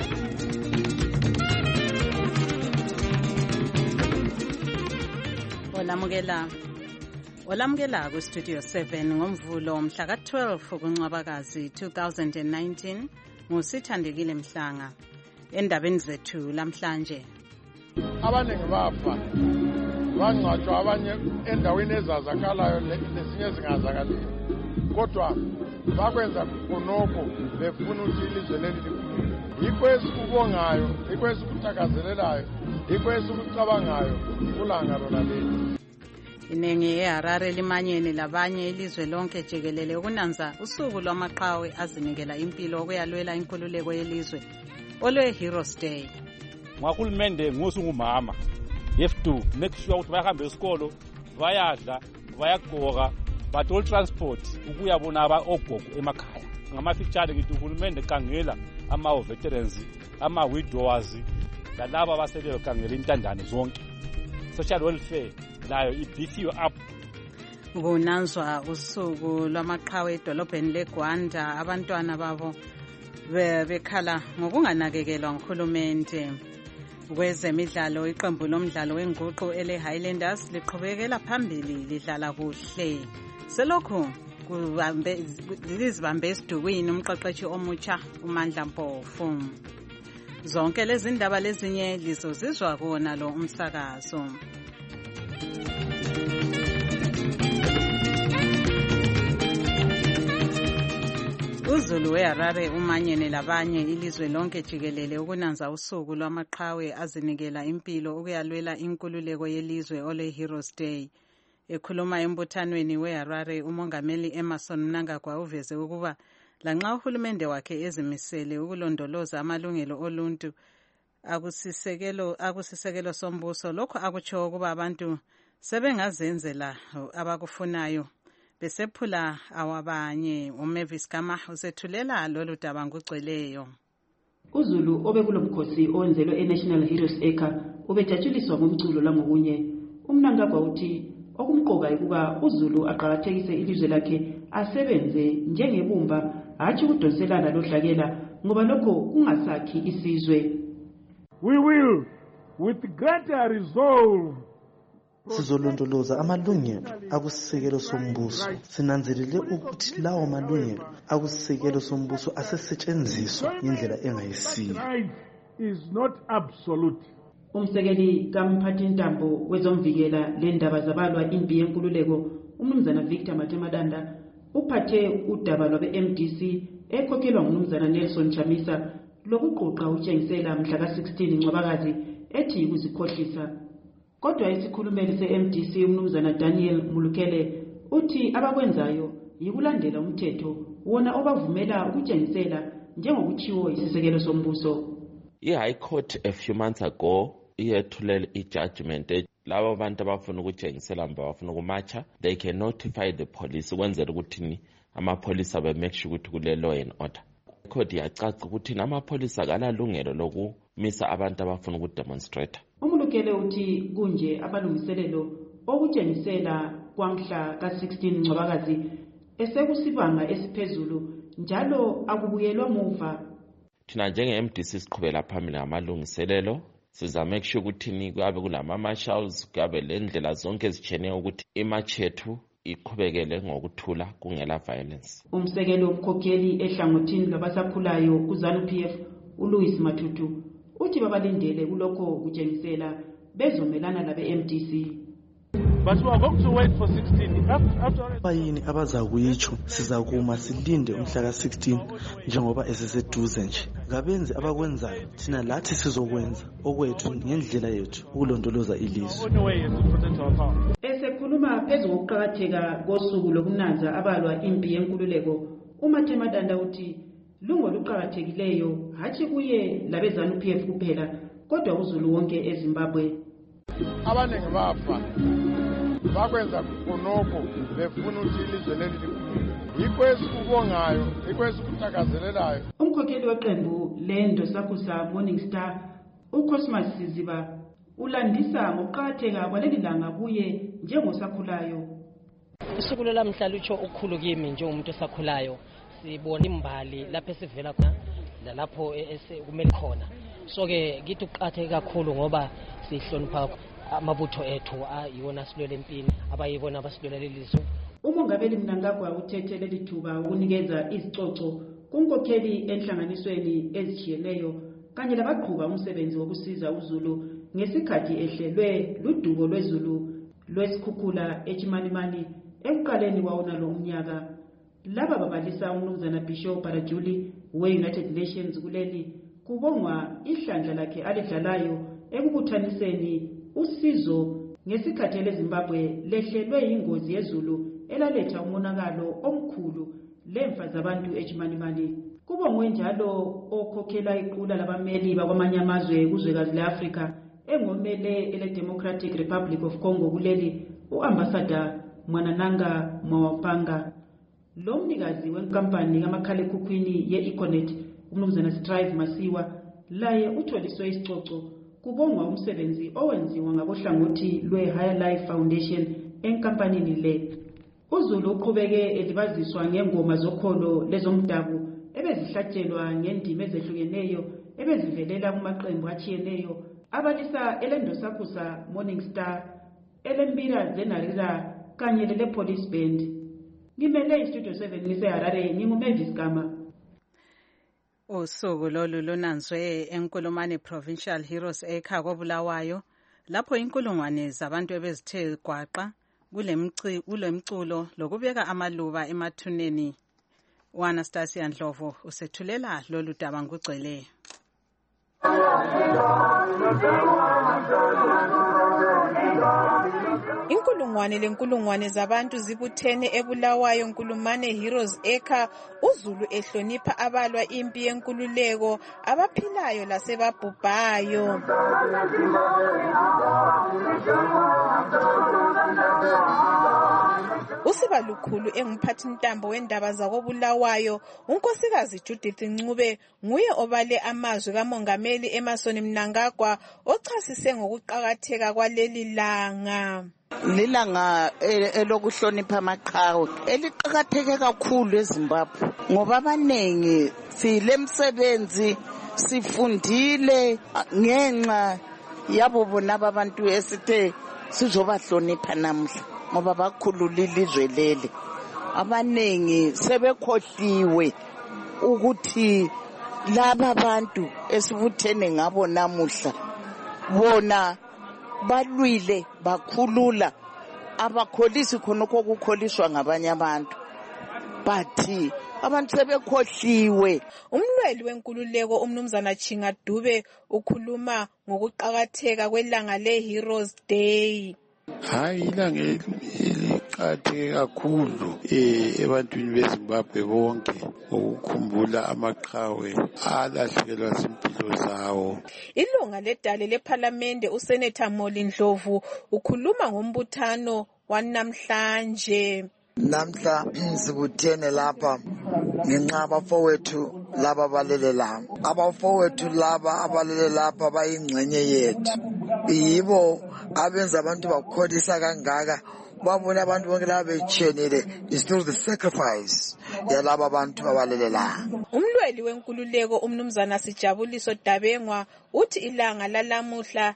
Olamukela ku-Studio 7 ngomvulo mhla ka-12 kuNcwabakazi 2019 ngusithandekile Mhlanga. Endabeni zethu lamhlanje, abaningi bafa bangcwatshwa abanye endaweni ezazakalayo lezinye zingazakaliyo, kodwa bakwenza khonokho befuna ukuthi ilizwe leli likhulume. Yikho esikubongayo, yikho esikuthakazelelayo, yikho esikucabangayo kulanga lona leli. Inengi eHarare limanyene labanye ilizwe lonke jikelele ukunanza usuku lwamaqhawe azinikela impilo okuyalwela inkululeko yelizwe olwe-Heroes Day. Ngahulumende ngosungumama, you have to make sure ukuthi bayahamba esikolo, bayadla, bayagqoka, bathole transport ukuyabona ogogo emakhaya. Ngamafitshane ngithi uhulumende khangela ama-veterans, ama-widowers, lalabo abaseleyo khangela intandane zonke. Social welfare nayo ibhifiwe up. Kunanzwa usuku lwamaqhawe edolobheni leGwanda, abantwana babo bekhala ngokunganakekelwa nguhulumende. Kwezemidlalo, iqembu lomdlalo wenguqu ele-Highlanders liqhubekela phambili lidlala kuhle. Selokhu lizibambe esidukwini umqeqeshi omutsha uMandla Mpofu. Zonke lezi ndaba lezinye lizozizwa kuwona lo umsakazo. UZulu weHarare umanyene labanye ilizwe lonke jikelele ukunanza usuku lwamaqhawe azinikela impilo ukuyalwela inkululeko yelizwe olwe-Heroes Day. Ekhuluma embuthanweni weHarare, umongameli Emmerson Mnangagwa uveze ukuba lanxa uhulumende wakhe ezimisele ukulondoloza amalungelo oluntu akusisekelo sombuso, lokho akutsho ukuba abantu sebengazenzela abakufunayo besephula awabanye. uMavis Kama usethulela lolu daba ngugcweleyo. UZulu obekulomkhosi owenzelwe eNational Heroes Acre ubejatshulisiwa ngomculo langokunye. uMnangagwa uthi okumqoka ukuba uZulu aqhakathekise ilizwe lakhe asebenze njengebumba, hatshi ukudonselana lodlakela ngoba lokho kungasakhi isizwe. We will with greater resolve sizolondoloza amalungelo akusisekelo sombuso. Sinanzelele ukuthi lawo malungelo akusisekelo sombuso asesetshenziswa indlela engayisiyo. Is not absolute. Umsekeli kamphathintambo wezomvikela lendaba zabalwa impi yenkululeko uMnumzana Victor Matemadanda uphathe udaba lwabe-MDC ekhokhelwa nguMnumzana Nelson Chamisa lokuqoqa utshengisela mhla ka-16 Ncwabakazi ethi ukuzikhohlisa. Kodwa isikhulumeli se-MDC uMnumzana Daniel Mulukele uthi abakwenzayo yikulandela umthetho wona obavumela ukutshengisela njengokutshiwo isisekelo sombuso. I-High Court a few months ago iyethulela i-judgment labo abantu abafuna ukutshengisela mba bafuna ukumatsha, they can notify the police ukwenzela ukuthi amapholisa be-make sure ukuthi kule law and order. Ikhodi yacaca ukuthi amapholisa akalalungelo lokumisa abantu abafuna ukudemonstrate. uMulukele uthi kunje abalungiselelo okutshengisela kwamhla ka-16 Ncwabakazi esekusibanga esiphezulu njalo akubuyelwa muva. Thina njenge-MDC siqhubela phambili ngamalungiselelo, siza make sure ukuthi kuyabe kulama-marshals, kuyabe le ndlela zonke ezitshiyeneyo ukuthi imatch yethu iqhubekele ngokuthula kungela violence. Umsekelo womkhokheli ehlangothini lwabasakhulayo kuZANU-PF uLouis Matutu uthi babalindele kulokho kutshengisela bezomelana labe-MDC. But we are going to wait for 16. Bayini abazakuyitsho sizakuma silinde umhla ka-16 njengoba eseseduze nje. Ngabenzi abakwenzayo thina lathi sizokwenza okwethu ngendlela yethu ukulondoloza ilizwe. Esekhuluma phezu kokuqakatheka kosuku lokunanza abalwa impi yenkululeko, uMathemadanda uthi lungoluqakathekileyo hatshi kuye labeZANU-PF kuphela kodwa uZulu wonke eZimbabwe. Abaningi bafa bakwenza khonokho befuna ukuthi ilizwe leli likhululeke. Yikho esikubongayo, yikho esikutakazelelayo. Umkhokheli weqembu leNdosakusa Morning Star, uCosmas Siziba, ulandisa ngokuqakatheka kwaleli langa kuye njengosakhulayo. Usuku lwamhla lutsho ukukhulu kimi njengomuntu osakhulayo. Sibona imbali lapho esivela khona nalapho kumele khona. So ke kithi uqatheke kakhulu ngoba sihlonipha amabutho ethu ayiwona silwele empini abayibona abasilwela lelizwe. Umongameli Mnangagwa uthethe leli thuba ukunikeza izicoco kunkokheli enhlanganisweni ezijiyeneyo kanye labaqhuba umsebenzi wokusiza uZulu ngesikhathi ehlelwe ludubo lweZulu lwesikhukhula eChimanimani ekuqaleni kwawona lo umnyaka. Laba babalisa umnumzana Bishop Parajuli we-United Nations kuleli kubongwa ihlandla lakhe alidlalayo ekubuthaniseni usizo ngesikhathi leZimbabwe lehlelwe ingozi yezulu elaletha umonakalo omkhulu lemfa zabantu eChimanimani. Kubongwe njalo okhokhela iqula labameli bakwamanye amazwe kuzwekazi leAfrika engomele ele-Democratic Republic of Congo kuleli uambassador Mwanananga Mwawapanga. Lo mnikazi wenkampani kamakhalekhukhwini ye-Econet umnumzana Strive Masiwa laye utholiswe isicoco kubongwa umsebenzi owenziwa ngabohlangothi lwe-Higher Life Foundation enkampanini le. uZulu uqhubeke elibaziswa ngengoma zokholo lezomdabu ebezihlatshelwa ngendima ezehlukeneyo ebezivelela kumaqembu achiyeneyo abalisa elendosakusa Morning Star, elempira zenarira kanye lele-Police Band. Ngimele iStudio 7 ngiseHarare, nginguMavis Gama. Usuku lolu lunanzwe eNkulumane Provincial Heroes Acre koBulawayo lapho inkulungwane zabantu ebezithe gwaqa kule mculo lokubeka amaluba emathuneni. uAnastasia Ndlovu usethulela lolu daba ngugcwele. Inkulungwane zabantu zibuthene eBulawayo Nkulumane Heroes Acre, uZulu ehlonipha abalwa impi yenkululeko, abaphilayo lasebabhubhayo. Usiba lukhulu engumphathi ntambo wendaba zakoBulawayo, unkosikazi Judith Ncube nguye obale amazwi kamongameli Emmerson Mnangagwa ochasise ngokuqakatheka kwaleli langa. Lilanga elokuhlonipha amaqhawe eliqakatheke kakhulu eZimbabwe ngoba abanengi silemsebenzi sifundile ngenxa yabo bona abantu esithe sizobahlonipha namhla ngoba bakhulula ilizwe leli. Abanengi sebekhohliwe ukuthi laba abantu esibuthene ngabo namuhla bona balwile bakhulula abakholisi khonokho kukholiswa ngabanye abantu, but abantu sebekhohliwe. Umlweli wenkululeko umnumzana Chinga Dube ukhuluma ngokuqakatheka kwelanga le-Heroes Day. Hayi, ilanga eliqakatheke kakhulu ebantwini beZimbabwe bonke ukukhumbula amaqhawe alahlekelwa zimpilo zawo. Ilunga ledale lePhalamende uSenator Moli Ndlovu ukhuluma ngombuthano wanamhlanje. Namhla sibuthene lapha ngenxa abafowethu laba abalele lapha. Abafowethu laba abalele lapha bayingxenye yethu. Yibo abenza abantu bakholisa kangaka. Babona abantu bonke laba bechenile is through the sacrifice yalaba abantu abalele la. Umlweli wenkululeko umnumzana Sijabuliso Dabengwa uthi ilanga lalamuhla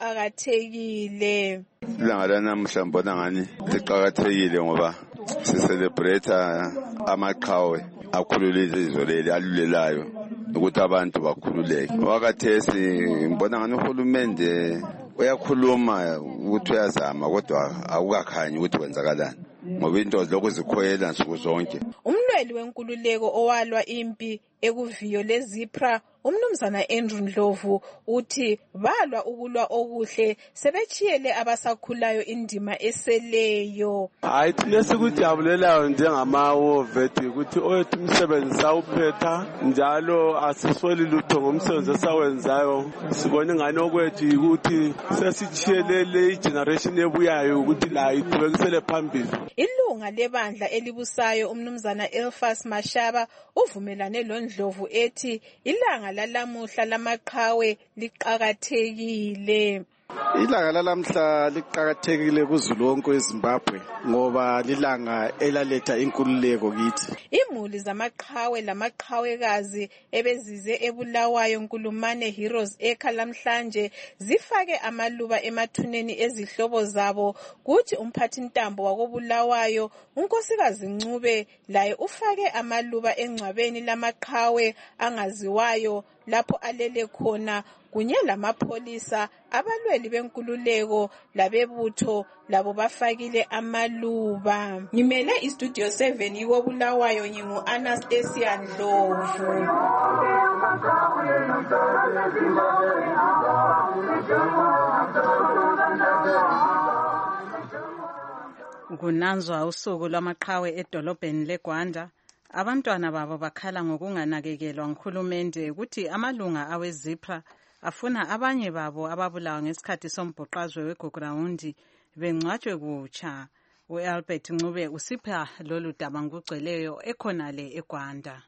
liqakathekile. Ilanga lanamuhla mbona ngani liqakathekile ngoba sicelebrate amaqhawe akhululile izwe leli alulelayo ukuthi abantu bakhululeke. Wakathesi mbona ngani uhulumende uyakhuluma ukuthi uyazama kodwa akukakhanyi ukuthi kwenzakalani ngoba into lokuzikhoyela nsuku zonke. Umlweli wenkululeko owalwa impi ekuviyo leZipra umnumzana Andrew Ndlovu uthi balwa ukulwa okuhle sebechiyele abasakhulayo indima eseleyo. Hayi thina sikujabulelayo njengama-wovethi ukuthi oyethu umsebenzi sawuphetha njalo asisweli lutho ngomsebenzi esawenzayo. Sibone ngani okwethu ukuthi sesichiyelele igeneration ebuyayo ukuthi la iqhubekisele phambili. Ilunga lebandla elibusayo umnumzana Elfas Mashaba uvumelane loNdlovu ethi ilanga lalamuhla lamaqhawe liqhakathekile. Ilanga lalamhla liqhakathekile kuZulu wonke weZimbabwe ngoba lilanga elaletha inkululeko kithi. Imuli zamaqhawe lamaqhawekazi ebezize eBulawayo Nkulumane Heroes Acre lamhlanje zifake amaluba emathuneni ezihlobo zabo kuthi umphathintambo wakobulawayo unkosikazi Ncube laye ufake amaluba engcwabeni lamaqhawe angaziwayo lapho alele khona kunye lamapholisa abalweli benkululeko labebutho labo bafakile amaluba. Ngimele istudio 7 yikobulawayo ngingu Anastasia Ndlovu. Kunanzwa usuku lwamaqhawe edolobheni leGwanda. Abantwana babo bakhala ngokunganakekelwa nguhulumende ukuthi amalunga aweZIPRA afuna abanye babo ababulawa ngesikhathi sombhoqazwe weGugurawundi bengcwatshwe kutsha. U-Albert Ncube usipha lolu daba ngokugcweleyo ekhonale eGwanda.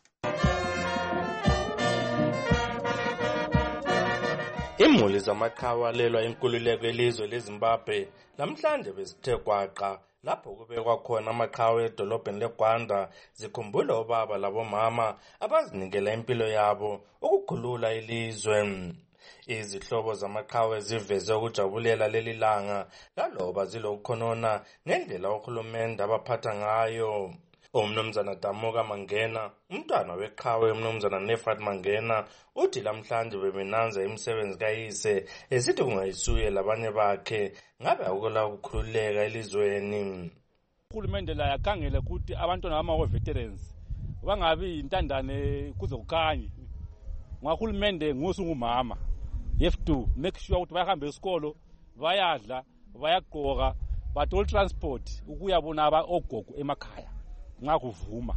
Imuli zamaqhawe alelwa inkululeko yelizwe leZimbabwe namhlanje bezithe kwaqa lapho kubekwa khona amaqhawe edolobheni leGwanda zikhumbula obaba labomama abazinikela impilo yabo ukukhulula ilizwe. Izihlobo zamaqhawe ziveze ukujabulela leli langa laloba zilokukhonona ngendlela uhulumende abaphatha ngayo. Umnumzana Damuka Mangena, umntwana weqhawe umnumzana Nefat Mangena, uthi lamhlanje bebenanza imisebenzi kayise esithi kungayisuye labanye bakhe ngabe akula ukukhululeka elizweni. Uhulumende la yakhangela ukuthi abantwana bama-veterans bangabi intandane kuze kukhanye. Ngahulumende ngusungumama. You have to make sure ukuthi bahambe esikolo, bayadla, bayagqoka, bathola transport ukuyabona ogogo emakhaya. Ngakuvuma.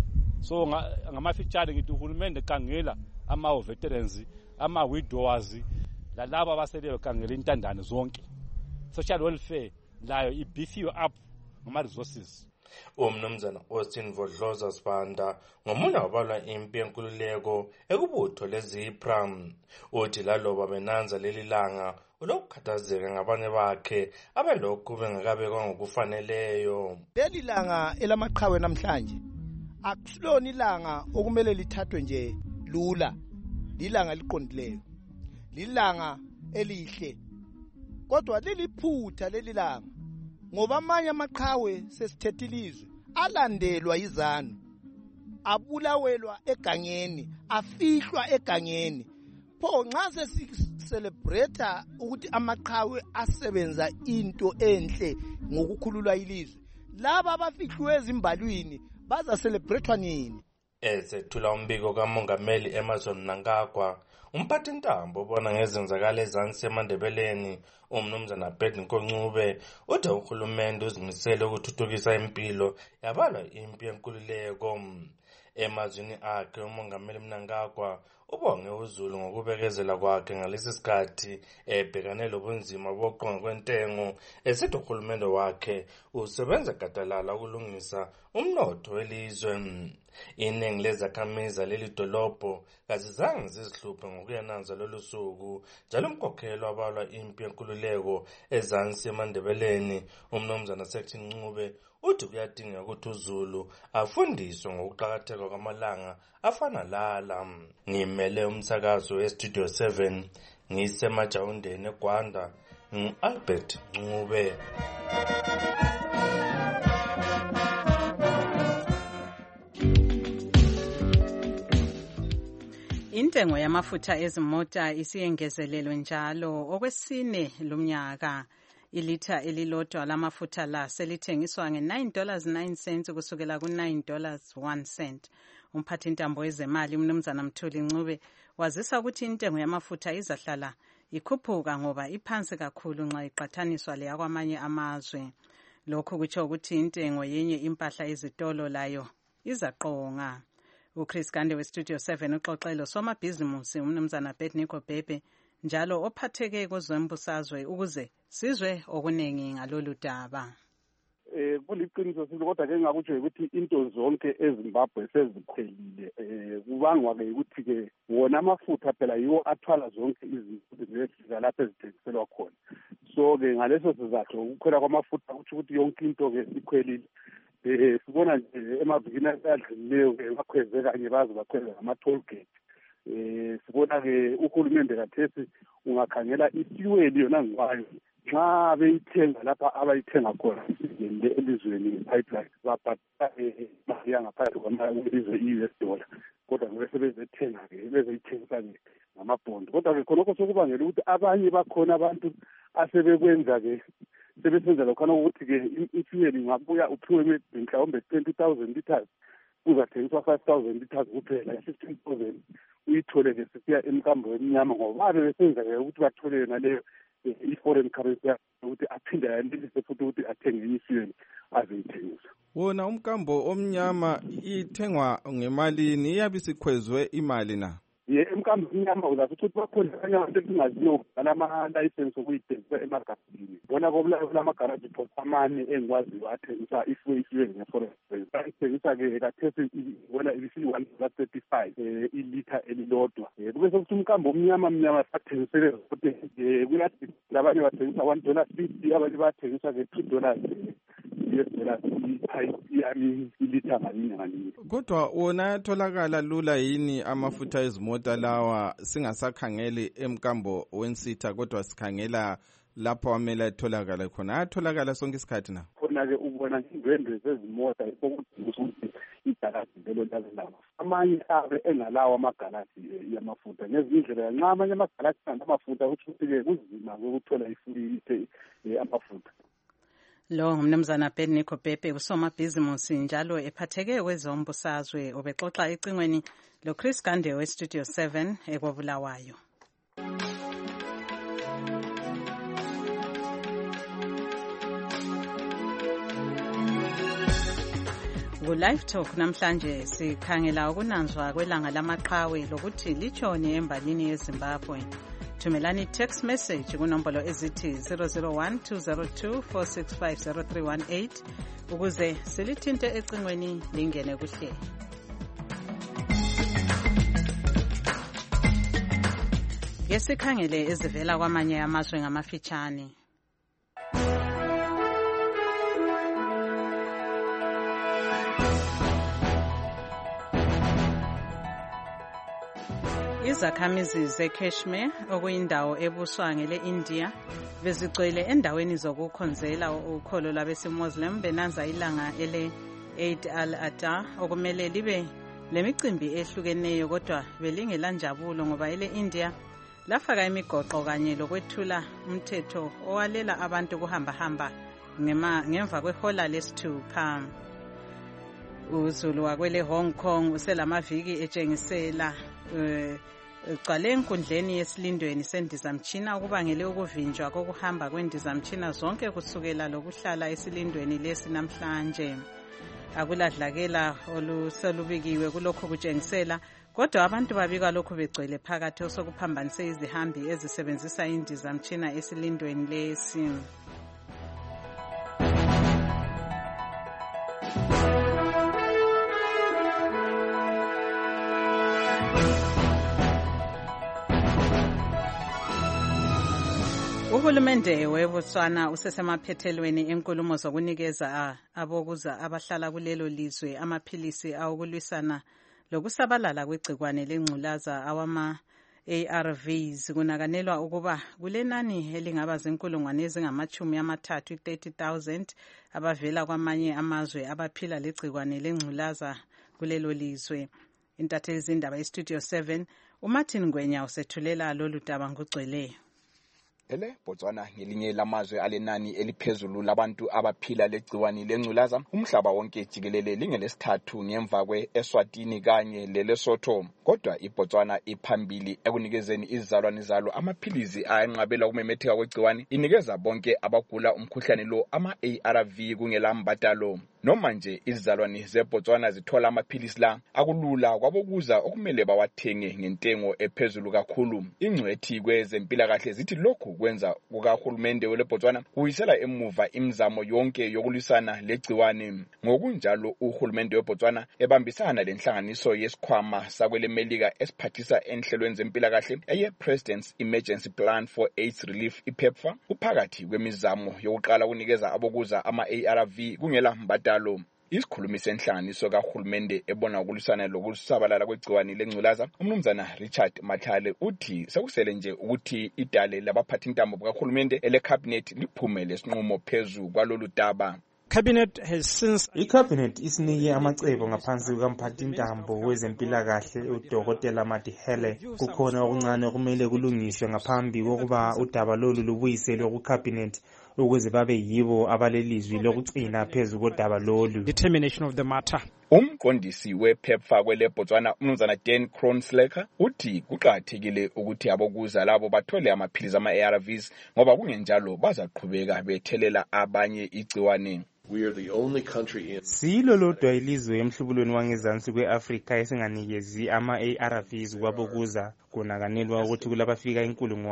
So ngamafitshane ngithi uhulumende khangela ama-veterans, ama-widowers, lalabo abaseleyo khangela intandane zonke. Social welfare layo ibhifiwe up ngama-resources. Umnumzana Austin Vodloza Sibanda ngomunye wabalwa impi yenkululeko ekubutho leZIPRA uthi laloba benanza leli langa ulokukhathazeka ngabanye bakhe abelokhu bengakabekwa ngokufaneleyo. Leli langa elamaqhawe namhlanje akusilona ilanga okumele lithathwe nje lula, lilanga liqondileyo, lilanga elihle, kodwa liliphutha leli langa ngoba amanye amaqhawe sesithethilizwe alandelwa izanu, abulawelwa egangeni, afihlwa egangeni. Pho nxa sesicelebrate ukuthi amaqhawe asebenza into enhle ngokukhulula ilizwe, laba abafihlwe ezimbalwini baza celebratewa nini? Esethula umbiko kaMongameli Emmerson Mnangagwa, umphathintambo obona ngezenzakalo ezansi eMandebeleni, umnumzana Bednko Ncube, uthi uhulumende uzimisele ukuthuthukisa impilo yabalwa impi yenkululeko. Emazwini akhe uMongameli Mnangagwa ubonge uZulu ngokubekezela kwakhe ngalesi sikhathi ebhekane lobunzima bokuqonga kwentengo esithi uhulumende wakhe usebenza gadalala ukulungisa umnotho welizwe. Iningi lezakhamizi leli dolobho kazizange zizihluphe ngokuyananza lolu suku njalo umkhokhelo wabalwa impi yenkululeko ezansi eMandebeleni umnumzana Section Ncube uthi kuyadingeka ukuthi uZulu afundiswe ngokuqakatheka kwamalanga afana lala. Ngimele umsakazo weStudio 7 ngisemajawundeni eGwanda ngu-Albert Ncube. Intengo yamafutha ezimota isiyengezelelwe njalo okwesine lomnyaka. Ilitha elilodwa lamafutha la selithengiswa nge$9.09 kusukela ku$9.01. Umphathintambo wezemali uMnumzana Mthuli Ncube wazisa ukuthi intengo yamafutha izahlala ikhuphuka ngoba iphansi kakhulu nxa iqathaniswa leyakwamanye amazwe. Lokhu kutsho ukuthi intengo yenye impahla ezitolo layo izaqonga. uChris Gande weStudio 7 uxoxelo somabhizimusi uMnumzana Betnico Bhebhe njalo ophatheke kwezembusazwe ukuze sizwe okuningi ngalolu daba. Kuliqiniso silo kodwa ke ngakutsho ukuthi into zonke eZimbabwe sezikhwelile kubangwa ke ukuthi ke wona amafutha phela yiwo athwala zonke izinto zezifika lapho ezithengiselwa khona. So ke ngaleso sizathu ukukhwela kwamafutha kuthi ukuthi yonke into ke sikhwelile. Sibona nje emavikini adlulileyo ke bakhweze kanye baze bakhweze ama-toll gate. Sibona ke uhulumende kathesi ungakhangela ifuel yona ngwayo nxa beyithenga lapha abayithenga khona elizweni pipeline babhatala imali yangaphakathi kwamalizwe i-US dollar kodwa bese bezethenga-ke bezeyithengisa-ke ngamabhondi kodwa ke khonokho sokubangela ukuthi abanye bakhona abantu asebekwenza-ke sebesenza lokhana ukuthi-ke ifuel ingabuya uphiwe mhlawumbe 20,000 liters uzathengiswa 5,000 liters kuphela 15,000 uyithole-ke sesiya emkambo emnyama ngoba babe besenza-ke ukuthi bathole yona leyo i-foreign currency ukuthi aphinde ayanelise futhi ukuthi athenge ifuel azeyithengisa. Wona umkambo omnyama ithengwa ngemalini iyabe isikhwezwe imali na? Emkambo omnyama uzathi ukuthi bakhona abanye abantu esingaziyo alama-license okuyithengisa emagarajini. Bona kulama-garaji post amane engikwaziyo athengisa ifuel nge-foreign currency. Ayithengisa-ke kathesi bona ibisi-$1.35 ilitha elilodwa. Kube sokuthi umkambo omnyama sathengisele ukuthi kulathi labanye bathengisa $1.50 abanye bathengisa-ke $2 US dollars ilitha ngalinye. Kodwa wona atholakala lula yini amafutha ezimota lawa singasakhangeli emkambo wensitha kodwa sikhangela lapho amele atholakala khona atholakala sonke isikhathi na? Khona-ke ubona indwendwe zezimota ukuthi igalaji lelo lawo amanye abe engalawo amagalaji yamafutha ngezindlela nxa amanye amagalaji amafutha ukuthi-ke kuzima ukuthola amafutha. Lo uMnumzana Betnico Bhebhe usomabhizimusi njalo ephatheke kwezombusazwe obexoxa ecingweni loChris Gande weStudio 7 ekwabulawayo. Ku-Live Talk namhlanje sikhangela ukunanzwa kwelanga lamaqhawe lokuthi litshoni embalini yeZimbabwe. Thumelani text message kunombolo ezithi 001-202-465-0318 ukuze silithinte ecingweni lingene kuhle. Yesikhangele ezivela kwamanye amazwe ngamafitshane. Izakhamizi zeKashmir okuyindawo ebuswa ngele-India bezigcwele endaweni zokukhonzela ukholo lwabesimoslim benanza ilanga ele-Eid al-Adha okumele libe lemicimbi ehlukeneyo kodwa belingela njabulo ngoba ele-India lafaka imigoqo kanye lokwethula umthetho owalela abantu kuhamba ngemva kwehola lesithupha. Uzulu wakwele Hong Kong uselamaviki etshengisela ugcwale enkundleni yesilindweni sendizamtshina okubangele ukuvinjwa kokuhamba kwendizamtshina zonke kusukela lokuhlala esilindweni lesi namhlanje. Akuladlakela oluselubikiwe kulokho kutshengisela kodwa abantu babika lokhu begcwele phakathi osokuphambanise izihambi ezisebenzisa indizamtshina esilindweni lesi. Uhulumende weBotswana usesemaphethelweni enkulumo zokunikeza abokuza abahlala kulelo lizwe amaphilisi awokulwisana lokusabalala kwegcikwane lengculaza awama-ARVs. Kunakanelwa ukuba kulenani elingaba zinkulungwane ezingama-30,000 30,000 abavela kwamanye amazwe abaphila legcikwane lengculaza kulelo lizwe. Intatheli zindaba yeStudio 7 uMartin Ngwenya usethulela lolu daba ngokugcweleyo. Botswana ngelinye lamazwe alenani eliphezulu labantu abaphila legciwani lengculaza umhlaba wonke jikelele lingelesithathu ngemva kwe-Eswatini kanye le-Lesotho. Kodwa iBotswana iphambili ekunikezeni izizalwane zalo amaphilizi ayenqabela ukumemetheka kwegciwani, inikeza bonke abagula umkhuhlane lo ama-ARV kungela mbadalo. Noma nje izizalwane zeBotswana zithola amaphilisi la, akulula kwabokuza okumele bawathenge ngentengo ephezulu kakhulu. Ingcwethi kwezempilakahle zithi lokhu kwenza kukaHulumende weBotswana kuyisela emuva imizamo yonke yokulwisana legciwane. Ngokunjalo uHulumende weBotswana ebambisana lenhlanganiso yesikhwama sakwelemelika esiphathisa enhlelweni zempilakahle eye-President's Emergency Plan for AIDS Relief iPEPFAR uphakathi kwemizamo yokuqala ukunikeza abokuza ama-ARV kungela mbadalo. Isikhulumi senhlanganiso kaHulumende ebona ukulisana lokusabalala kwegciwani lengculaza umnumzana Richard Mathale uthi sekusele nje ukuthi idale labaphathintambo bakaHulumende elecabinet liphume lesinqumo phezu kwalolu daba. I-Cabinet isinike amacebo ngaphansi kukamphathintambo wezempilakahle uDokotela Madihele. Kukhona okuncane okumele kulungiswe ngaphambi kokuba udaba lolu lubuyiselwe ku-Cabinet ukuze babe yibo abalelizwi lokugcina phezu kodaba lolu. Determination of the matter. Umqondisi wePEPFAR kweleBotswana umnumzana Dan Kronslaker uthi kuqakathekile ukuthi abokuza labo bathole amaphilizi ama-ARVs ngoba kungenjalo bazaqhubeka bethelela abanye igciwane. Silo lodwa ilizwe emhlubulweni wangezansi kwe-Afrika esinganikezi ama-ARVs kwabokuza. Kunakanelwa ukuthi kulabafika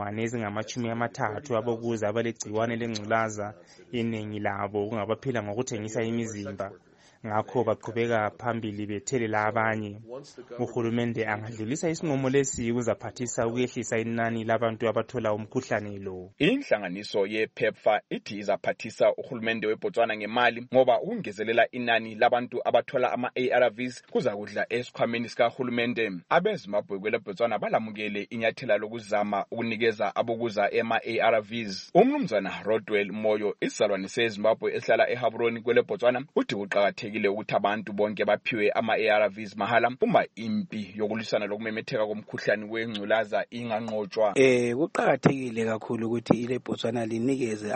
30,000 abokuza abalegciwane lengculaza, iningi labo kungabaphila ngokuthengisa imizimba. Ngakho baqhubeka phambili bethelela abanye. Uhulumende angadlulisa isinqumo lesi ukuzaphathisa ukwehlisa inani labantu abathola umkhuhlane lo. Inhlanganiso yePEPFAR ithi izaphathisa uhulumende weBotswana ngemali ngoba ukungezelela inani labantu abathola ama-ARVs kuzakudla esikhwameni sikahulumende. AbeZimbabwe kweleBotswana balamukele inyathela lokuzama ukunikeza abokuza ama-ARVs. Umnumzana Rodwell Moyo isizalwane seZimbabwe esihlala eHaburoni kweleBotswana uthi kuqakathekile ukuthi abantu bonke baphiwe ama-ARVs mahala uma impi yokulwisana lokumemetheka komkhuhlane wengculaza inganqotshwa. Kuqakathekile kakhulu ukuthi ileBotswana linikeze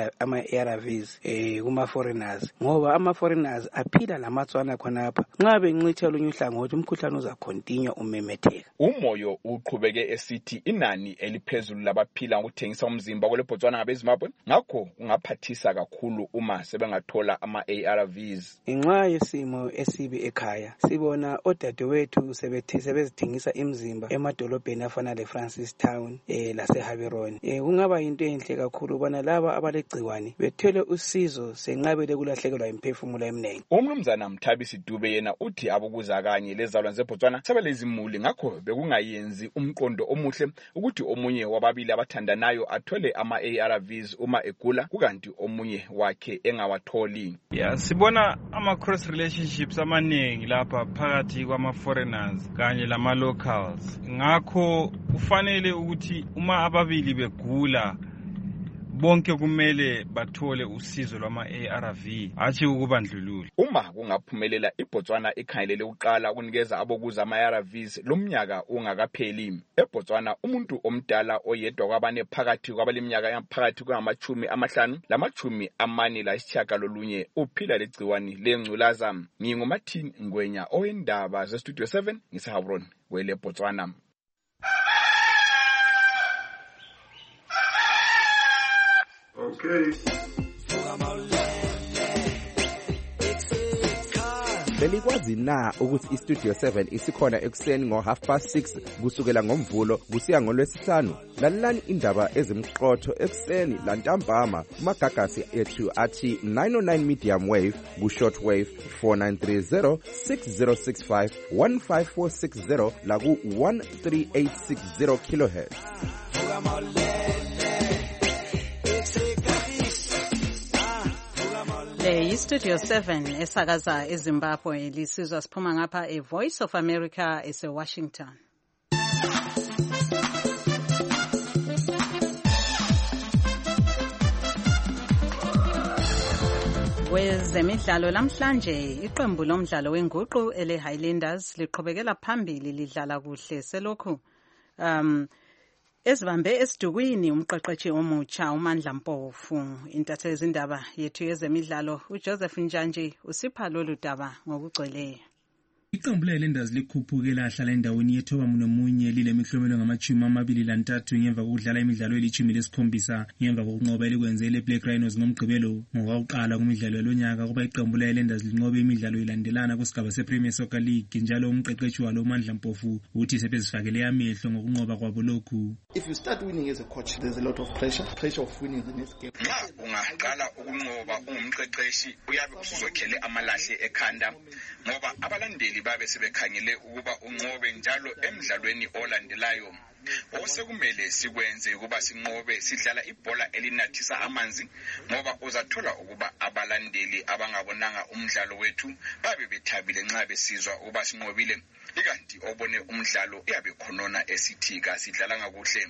ama-ARVs kuma-foreigners ngoba ama-foreigners aphila lamatswana khonapha. Nxa bencitha olunye uhlangothi umkhuhlane uzakhontinua umemetheka. Umoyo uqhubeke esithi inani eliphezulu labaphila ngokuthengisa umzimba kweleBotswana ngabeZimbabwe ngakho kungaphathisa kakhulu uma sebengathola ama-ARVs. Ngenxa yesimo esibi ekhaya sibona odadewethu sebezithengisa imizimba emadolobheni afana leFrancis Town laseHaberoni. Kungaba yinto enhle kakhulu ubona laba abalegciwane bethele usizo senqabele kulahlekelwa imphefumulo eminingi. Umnumzana Mthabisi Dube yena uthi abokuza kanye lezalwane zeBotswana sebelezimuli ngakho bekungayenzi umqondo omuhle ukuthi omunye wababili abathandanayo athole ama-ARVs uma egula kukanti omunye wakhe engawatholi. Sibona ama-cross relationships amaningi lapha phakathi kwama-foreigners kanye lama-locals. Ngakho kufanele ukuthi uma ababili begula bonke kumele bathole usizo lwama-ARV hatshi ukubandlulula. Uma kungaphumelela iBotswana ikhangelele ukuqala ukunikeza abokuza ama-ARVs lomnyaka ungakapheli. eBotswana umuntu omdala oyedwa kwabane phakathi kwabaleminyaka phakathi kwama-50 lamashiyagalombili uphila legciwani lengculaza. NginguMartin Ngwenya owendaba zeStudio 7 ngiseHaburoni kweleBotswana. Okay. Belikwazi na ukuthi iStudio 7 isikhona ekuseni ngo6:30 kusukela ngomvulo kusiya ngolwesihlanu? Lalelani indaba ezimqotho ekuseni lantambama kumagagasi ethu athi 909 medium wave ku-short wave 4930 6065 15460 la ku-13860 kilohertz. Studio 7 esakaza eZimbabwe lisizwa siphuma ngapha eVoice of America eseWashington. Kwezemidlalo namhlanje iqembu lomdlalo wenguqu ele-Highlanders liqhubekela phambili lidlala kuhle selokhu Ezibambe esidukwini umqeqeshi omutsha uMandla Mpofu. Intatheli zindaba yethu yezemidlalo uJoseph Njanji usipha lolu daba ngokugcweleyo. Iqembu leLenders likhuphuke lahlala endaweni yethoba nomunye lile mihlomelo ngama-23 ngemva kokudlala imidlalo eli-17 ngemva kokunqoba elikwenzele Black Rhinos ngomgqibelo ngokuqala kumidlalo yalonyaka kuba iqembu leLenders linqobe imidlalo ilandelana kusigaba sePremier Soccer League njalo umqeqeshi walo uMandla Mpofu uthi sebezifakele amehlo ngokunqoba kwabo lokhu. If you start winning as a coach, there's a lot of pressure of winning the next game. Nxa ungaqala ukunqoba ungumqeqeshi uyabe usuzokhele amalahle ekhanda ngoba abalandeli babe sebekhangele ukuba unqobe njalo emidlalweni olandelayo. Osekumele sikwenze ukuba sinqobe sidlala ibhola elinathisa amanzi ngoba uzathola ukuba abalandeli abangabonanga umdlalo wethu babe bethabile nxa besizwa ukuba sinqobile ikanti obone umdlalo uyabe khonona esithi kasidlala ngakuhle.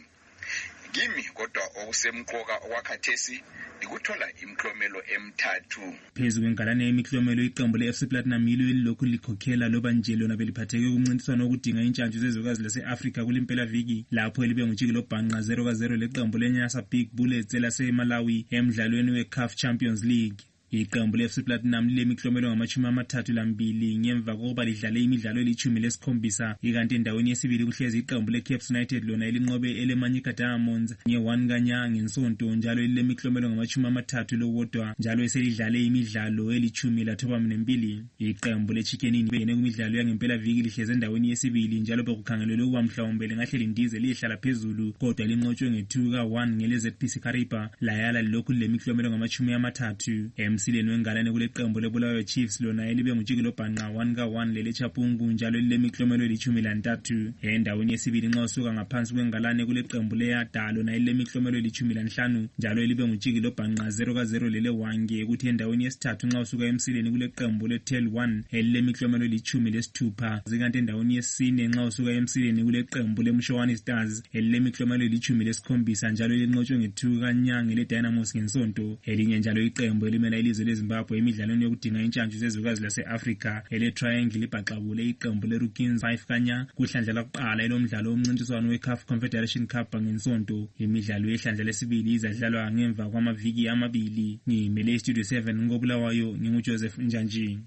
Kimi kodwa okusemqoka okwakhathesi ikuthola imiklomelo emithathu. Phezu kwengalane yemiklomelo iqembu le-FC Platinum yilo elilokhu likhokhela loba nje lona beliphatheke kumncintiswano okudinga intshantshu zezwekazi lase-Afrika kulimpela viki lapho elibe ngujikelo bhanqa 0-0 leqembu leNyasa Big Bullets laseMalawi emdlalweni we-CAF Champions League. Iqembu le-FC Platinum lilemiklomelo ngama-32 ngemva kokuba lidlale imidlalo eli-17 ikanti endaweni yesibili kuhlezi iqembu le-Caps United lona elinqobe eleManyika Diamonds nge-1 kanyanga ngesonto njalo lilemiklomelo ngama-30 lowodwa njalo eselidlale imidlalo eli-12. Iqembu le-Chicken Inn bengene kumidlalo yangempela viki lihlezi endaweni yesibili njalo bekukhangelelwe ukuba mhlawumbe lingahle lindize liyehlala phezulu kodwa linqotshwe nge-2-1 ngele-ZPC Kariba layala lilokhu lilemiklomelo ngama-30. Emsileni wengalane kule qembu leBulawayo Chiefs lona elibe ngujikelo bhanqa 1-1 leleChapungu njalo lilemiklomelo eli-13. Endaweni yesibili nxa usuka ngaphansi kwengalane kule qembu leYada lona elilemiklomelo eli-15 njalo elibe ngujikelo bhanqa 0-0 leleWange kuthi endaweni yesithathu nxa usuka emsileni kule qembu leTel 1 elilemiklomelo eli-16 zikanti endaweni yesine nxa usuka emsileni kule qembu leMshowani Stars elilemiklomelo eli-17 njalo elinqotshwe nge-2 kanyanga leDynamos ngensonto. Elinye njalo iqembu elimela ilizwe leZimbabwe emidlalweni yokudinga intshantshu zezwekazi lase-Afrika ele-Triangle libhaqabule iqembu leRukins 5 kanya kuhlandla lakuqala elomdlalo womncintiswano we-CAF Confederation Cup ngensonto. Imidlalo yehlandla lesibili izadlalwa ngemva kwamaviki amabili. Ngimele iStudio 7 ngoBulawayo nginguJoseph Njanji.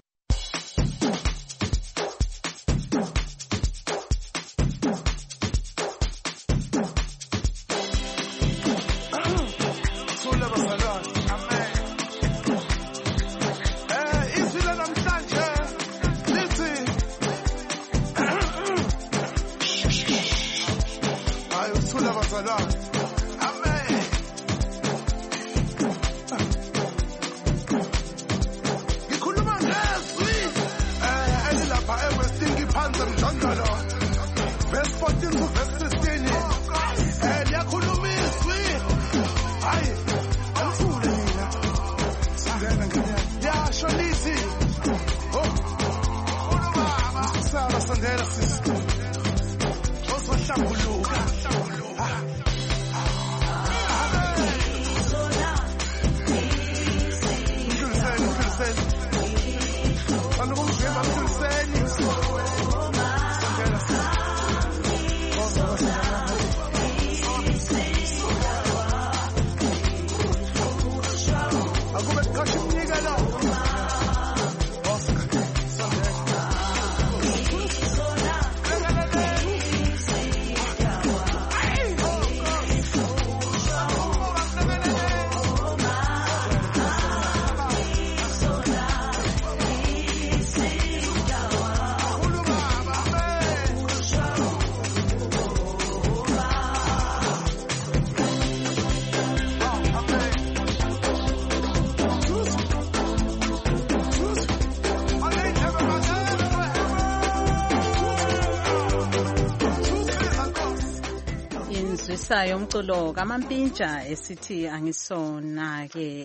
Sayo umculo kamampintsha esithi angisona ke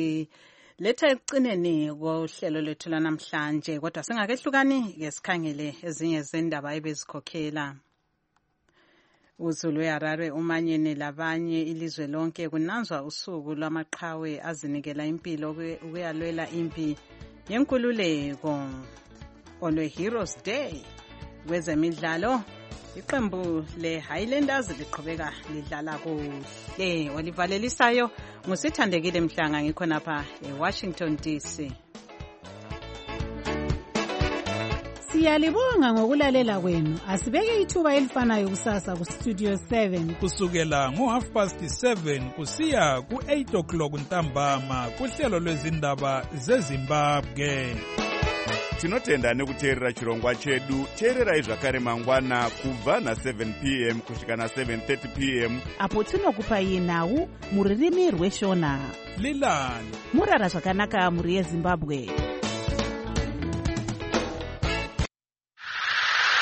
esiletha ekucineni kohlelo lethu lanamhlanje kodwa singakehlukani ke sikhangele ezinye zendaba ebezikhokhela. UZulu weHarare umanyene labanye ilizwe lonke kunanzwa usuku lwamaqhawe azinikela impilo ukuyalwela impi yenkululeko olwe Heroes Day. Kwezemidlalo Iqembu le-Highlanders liqhubeka lidlala kuhle. Olivalelisayo ngusithandekile Mhlanga ngikhonapha eWashington DC. Siyalibonga ngokulalela kwenu. Asibeke ithuba elifanayo kusasa ku Studio 7 kusukela ngo7:30 kusiya ku8 o'clock ntambama kuhlelo lwezindaba zeZimbabwe. Tinotenda nekuteerera chirongwa chedu. Teererai zvakare mangwana kubva na7 p.m. kusvika na7:30 p.m. apo tinokupai nhau muririmi rweshona. Lilani murara zvakanaka muri yeZimbabwe.